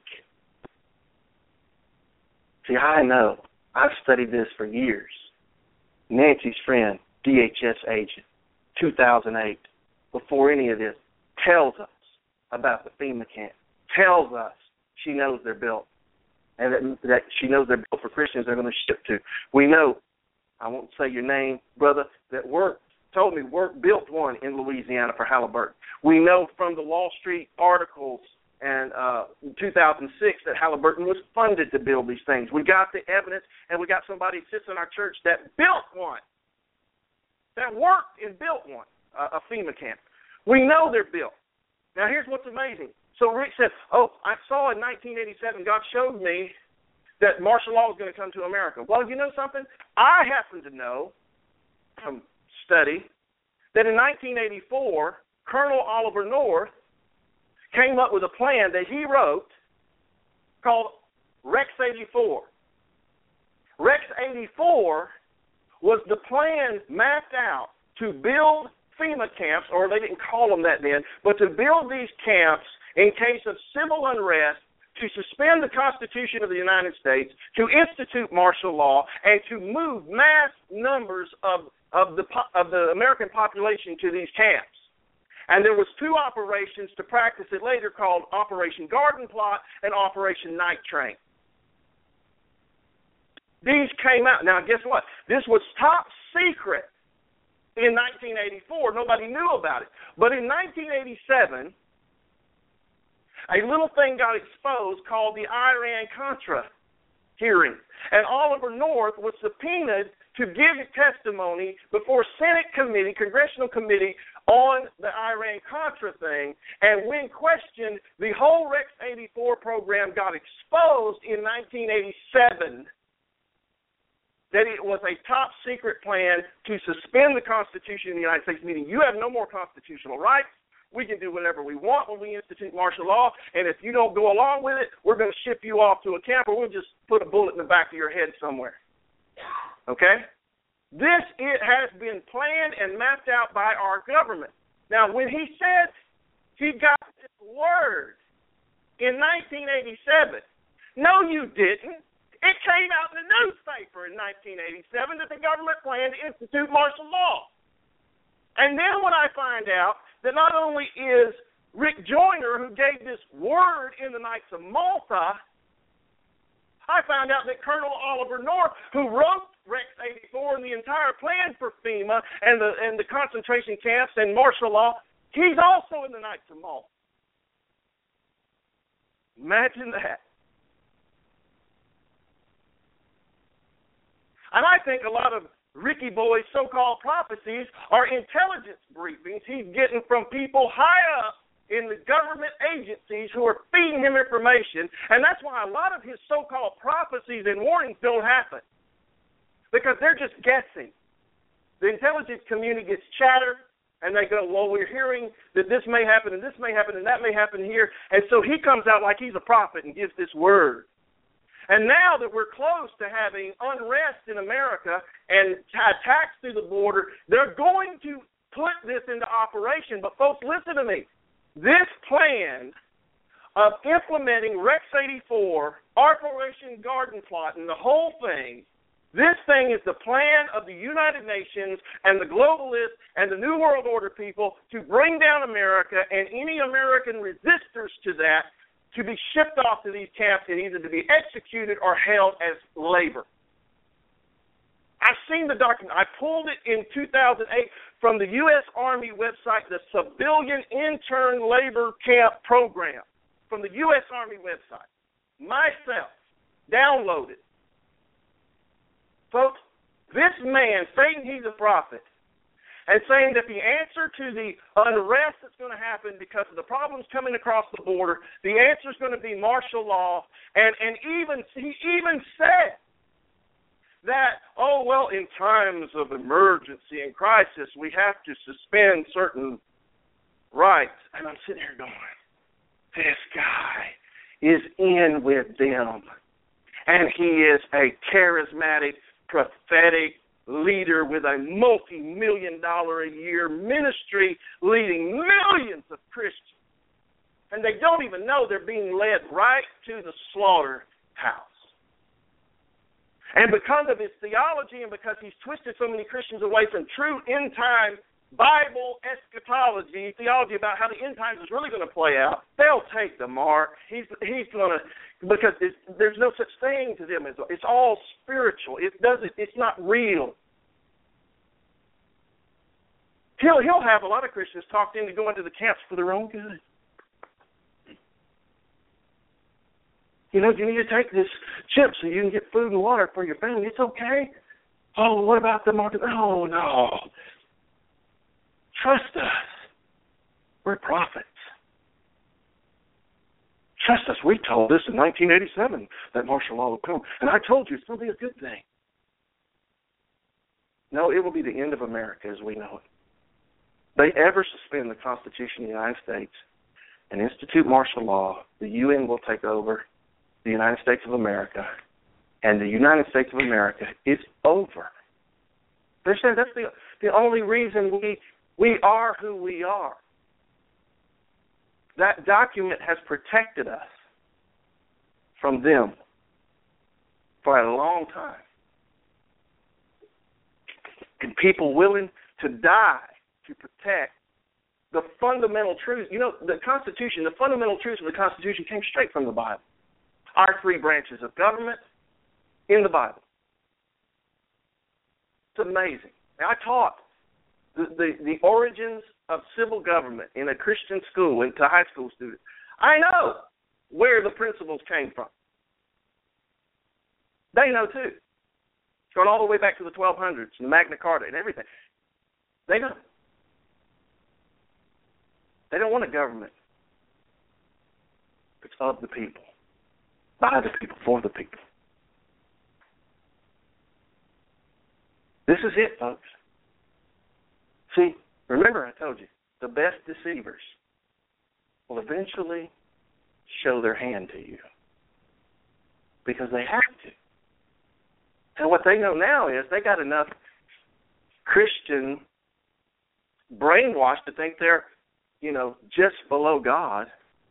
Speaker 3: See, I know. I've studied this for years. Nancy's friend, DHS agent, 2008, before any of this, tells us about the FEMA camp, tells us she knows they're built, and that she knows they're built for Christians they're going to ship to. We know, I won't say your name, brother, that told me built one in Louisiana for Halliburton. We know from the Wall Street articles and 2006 that Halliburton was funded to build these things. We got the evidence, and we got somebody who sits in our church that built one, that worked and built one, a FEMA camp. We know they're built. Now, here's what's amazing. So Rick said, I saw in 1987, God showed me that martial law was going to come to America. Well, you know something? I happen to know from study that in 1984, Colonel Oliver North came up with a plan that he wrote called Rex 84. Rex 84 was the plan mapped out to build FEMA camps, or they didn't call them that then, but to build these camps in case of civil unrest, to suspend the Constitution of the United States, to institute martial law, and to move mass numbers of the American population to these camps. And there was two operations to practice it later called Operation Garden Plot and Operation Night Train. These came out. Now, guess what? This was top secret in 1984. Nobody knew about it. But in 1987, a little thing got exposed called the Iran-Contra hearing. And Oliver North was subpoenaed to give testimony before Senate committee, Congressional Committee, on the Iran-Contra thing. And when questioned, the whole Rex 84 program got exposed in 1987 that it was a top secret plan to suspend the Constitution of the United States, meaning you have no more constitutional rights. We can do whatever we want when we institute martial law, and if you don't go along with it, we're going to ship you off to a camp, or we'll just put a bullet in the back of your head somewhere. Okay? It has been planned and mapped out by our government. Now, when he said he got this word in 1987, no, you didn't. It came out in the newspaper in 1987 that the government planned to institute martial law. And then when I find out that not only is Rick Joyner, who gave this word in the Knights of Malta, I found out that Colonel Oliver North, who wrote Rex 84 and the entire plan for FEMA and the concentration camps and martial law, he's also in the Knights of Malta. Imagine that. And I think a lot of Ricky Boy's so-called prophecies are intelligence briefings he's getting from people high up in the government agencies who are feeding him information, and that's why a lot of his so-called prophecies and warnings don't happen, because they're just guessing. The intelligence community gets chatter, and they go, well, we're hearing that this may happen, and this may happen, and that may happen here, and so he comes out like he's a prophet and gives this word. And now that we're close to having unrest in America and attacks through the border, they're going to put this into operation. But, folks, listen to me. This plan of implementing Rex 84, Operation Garden Plot, and the whole thing, this thing is the plan of the United Nations and the globalists and the New World Order people to bring down America and any American resistors to that to be shipped off to these camps and either to be executed or held as labor. I've seen the document. I pulled it in 2008 from the U.S. Army website, the Civilian Intern Labor Camp Program, from the U.S. Army website. Myself, downloaded. Folks, this man, saying he's a prophet, and saying that the answer to the unrest that's going to happen because of the problems coming across the border, the answer is going to be martial law, and he even said that, oh, well, in times of emergency and crisis, we have to suspend certain rights. And I'm sitting here going, this guy is in with them, and he is a charismatic, prophetic leader with a multi-million-dollar-a-year ministry leading millions of Christians. And they don't even know they're being led right to the slaughterhouse. And because of his theology and because he's twisted so many Christians away from true end-time Bible eschatology, theology about how the end times is really going to play out, they'll take the mark. He's going to, because there's no such thing to them. It's all spiritual. It's not real. He'll have a lot of Christians talked into going to the camps for their own good. You know, you need to take this chip so you can get food and water for your family. It's okay. Oh, what about the market? Oh, no. Trust us. We're prophets. Trust us. We told this in 1987 that martial law will come. And I told you it's going to be a good thing. No, it will be the end of America as we know it. They ever suspend the Constitution of the United States and institute martial law, the UN will take over the United States of America, and the United States of America is over. They're saying that's the only reason we are who we are. That document has protected us from them for a long time. And people willing to die to protect the fundamental truth. You know, the Constitution, the fundamental truths of the Constitution came straight from the Bible. Our three branches of government in the Bible. It's amazing. Now, I taught the origins of civil government in a Christian school and to high school students. I know where the principles came from. They know too. It's going all the way back to the 1200s and the Magna Carta and everything. They know. They don't want a government. It's of the people, by the people, for the people. This is it, folks. See, remember I told you, the best deceivers will eventually show their hand to you because they have to. And what they know now is they got enough Christian brainwash to think they're, you know, just below God,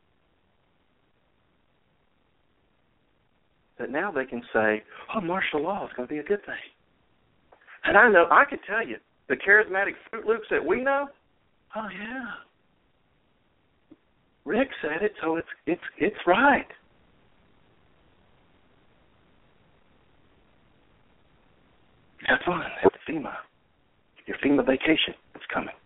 Speaker 3: that now they can say, oh, martial law is going to be a good thing. And I know, I can tell you, the charismatic Fruit Loops that we know, oh, yeah. Rick said it, so it's right. Have fun at the FEMA. Your FEMA vacation is coming.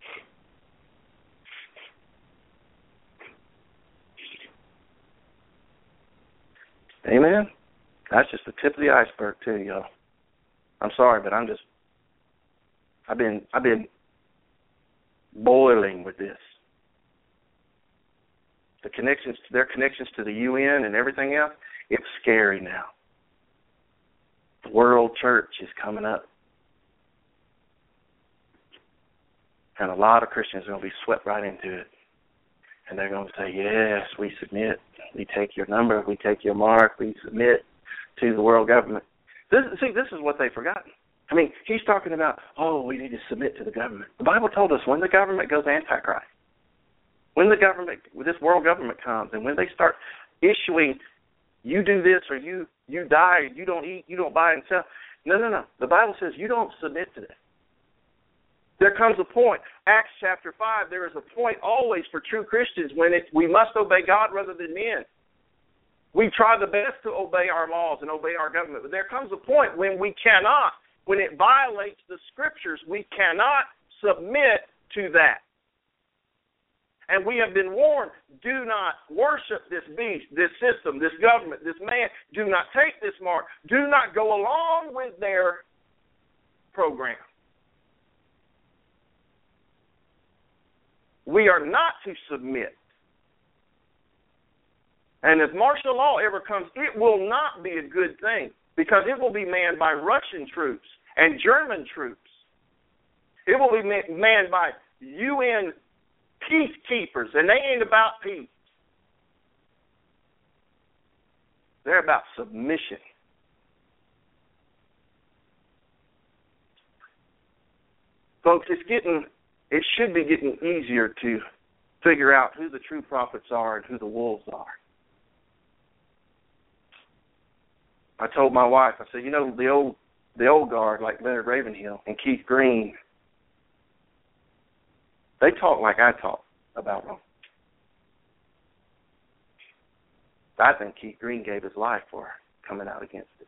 Speaker 3: Amen? That's just the tip of the iceberg too, y'all. I'm sorry, but I've been boiling with this. Their connections to the UN and everything else, it's scary now. The world church is coming up. And a lot of Christians are going to be swept right into it. And they're going to say, yes, we submit. We take your number. We take your mark. We submit to the world government. This is what they've forgotten. I mean, he's talking about, we need to submit to the government. The Bible told us when the government goes Antichrist, when this world government comes, and when they start issuing, you do this or you die, you don't eat, you don't buy and sell. No. The Bible says you don't submit to that. There comes a point, Acts chapter 5, there is a point always for true Christians when we must obey God rather than men. We try the best to obey our laws and obey our government, but there comes a point when we cannot, when it violates the Scriptures, we cannot submit to that. And we have been warned, do not worship this beast, this system, this government, this man. Do not take this mark. Do not go along with their program. We are not to submit. And if martial law ever comes, it will not be a good thing because it will be manned by Russian troops and German troops. It will be manned by UN peacekeepers, and they ain't about peace. They're about submission. Folks, it should be getting easier to figure out who the true prophets are and who the wolves are. I told my wife, I said, the old guard like Leonard Ravenhill and Keith Green, they talk like I talk about them. I think Keith Green gave his life for coming out against it.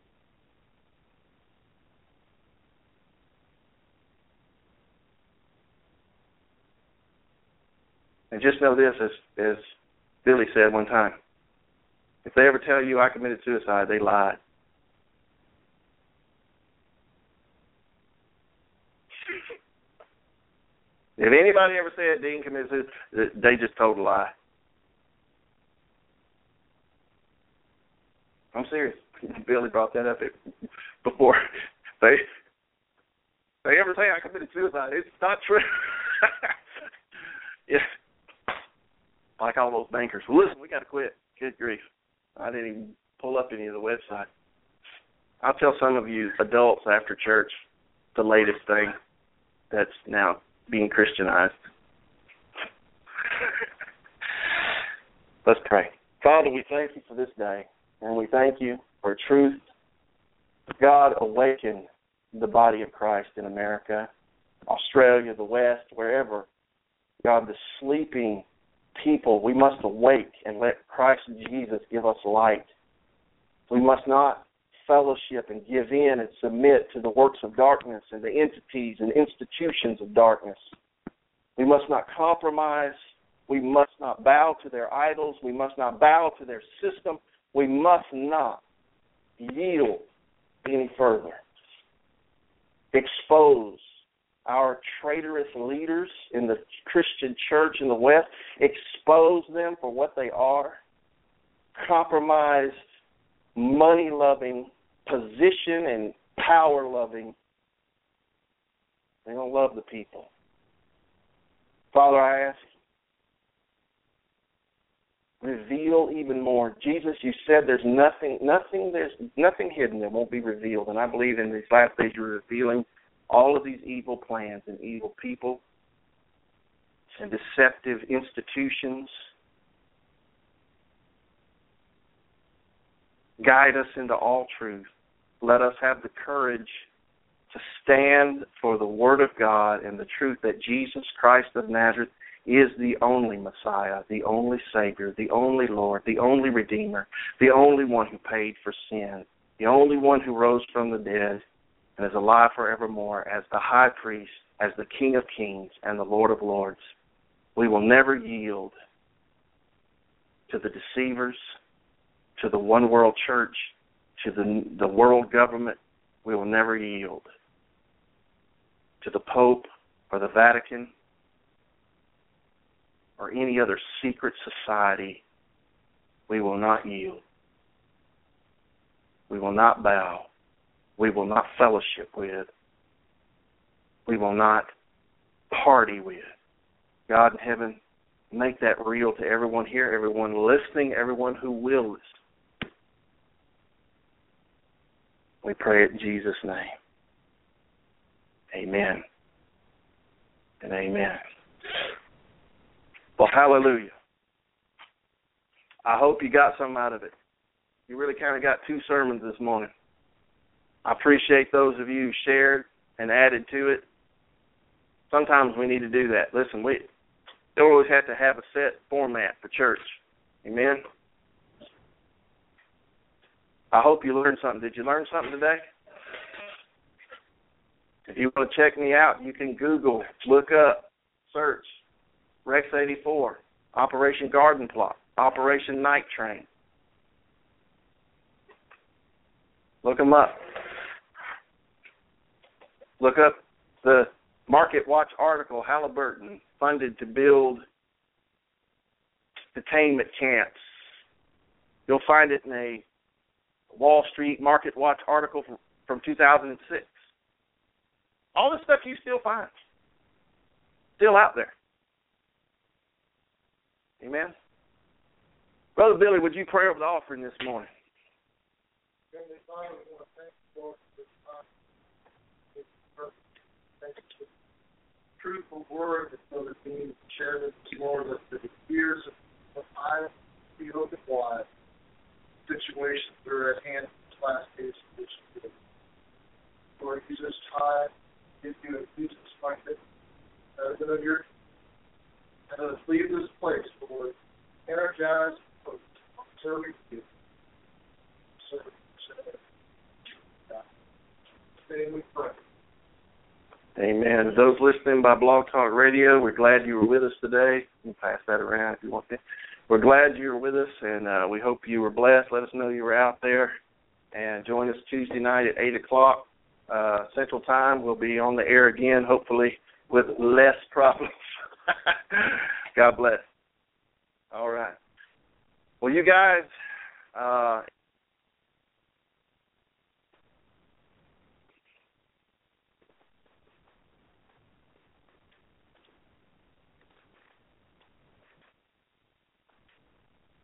Speaker 3: And just know this, as Billy said one time, if they ever tell you I committed suicide, they lied. If anybody ever said Dean committed suicide, they just told a lie. I'm serious. Billy brought that up before. They ever say I committed suicide, it's not true. Yeah. Like all those bankers. Well, listen, we got to quit. Good grief. I didn't even pull up any of the website. I'll tell some of you adults after church the latest thing that's now being Christianized. Let's pray. Father, we thank you for this day, and we thank you for truth. God, awaken the body of Christ in America, Australia, the West, wherever
Speaker 2: God, the sleeping people, we must awake and let Christ Jesus give us light. We must not fellowship and give in and submit to the works of darkness and the entities and institutions of darkness. We must not compromise. We must not bow to their idols. We must not bow to their system. We must not yield any further. Expose our traitorous leaders in the Christian church in the West. Expose them for what they are. Compromised, money-loving, position and power-loving. They don't love the people. Father, I ask you, reveal even more. Jesus, you said there's nothing hidden that won't be revealed. And I believe in these last days you're revealing all of these evil plans and evil people and deceptive institutions. Guide us into all truth. Let us have the courage to stand for the Word of God and the truth that Jesus Christ of Nazareth is the only Messiah, the only Savior, the only Lord, the only Redeemer, the only one who paid for sin, the only one who rose from the dead and is alive forevermore as the High Priest, as the King of Kings and the Lord of Lords. We will never yield to the deceivers, to the one world church, to the world government. We will never yield to the Pope or the Vatican or any other secret society. We will not yield. We will not bow. We will not fellowship with. We will not party with. God in heaven, make that real to everyone here, everyone listening, everyone who will listen. We pray it in Jesus' name. Amen and amen. Well, hallelujah. I hope you got something out of it. You really kind of got two sermons this morning. I appreciate those of you who shared and added to it. Sometimes we need to do that. Listen, we don't always have to have a set format for church. Amen? I hope you learned something. Did you learn something today? If you want to check me out, you can Google, look up, search Rex 84, Operation Garden Plot, Operation Night Train. Look them up. Look up the Market Watch article, Halliburton funded to build detainment camps. You'll find it in a Wall Street Market Watch article from 2006. All this stuff you still find. Still out there. Amen? Brother Billy, would you pray over the offering this morning?
Speaker 5: Heavenly Father, we want to thank you, Lord, for this time. Thank you for the truthful word that Brother Dean shared with us, Lord, that the ears of eyes be open wide. Situations that are at hand in this last days of this year. Lord, use this time, give you a Jesus like it, and let us leave this place, Lord, energized, serving you. We pray.
Speaker 2: Amen. Those listening by Blog Talk Radio, we're glad you were with us today. You can pass that around if you want to. We're glad you were with us, and we hope you were blessed. Let us know you were out there. And join us Tuesday night at 8 o'clock Central Time. We'll be on the air again, hopefully with less problems. God bless. All right. Well, you guys...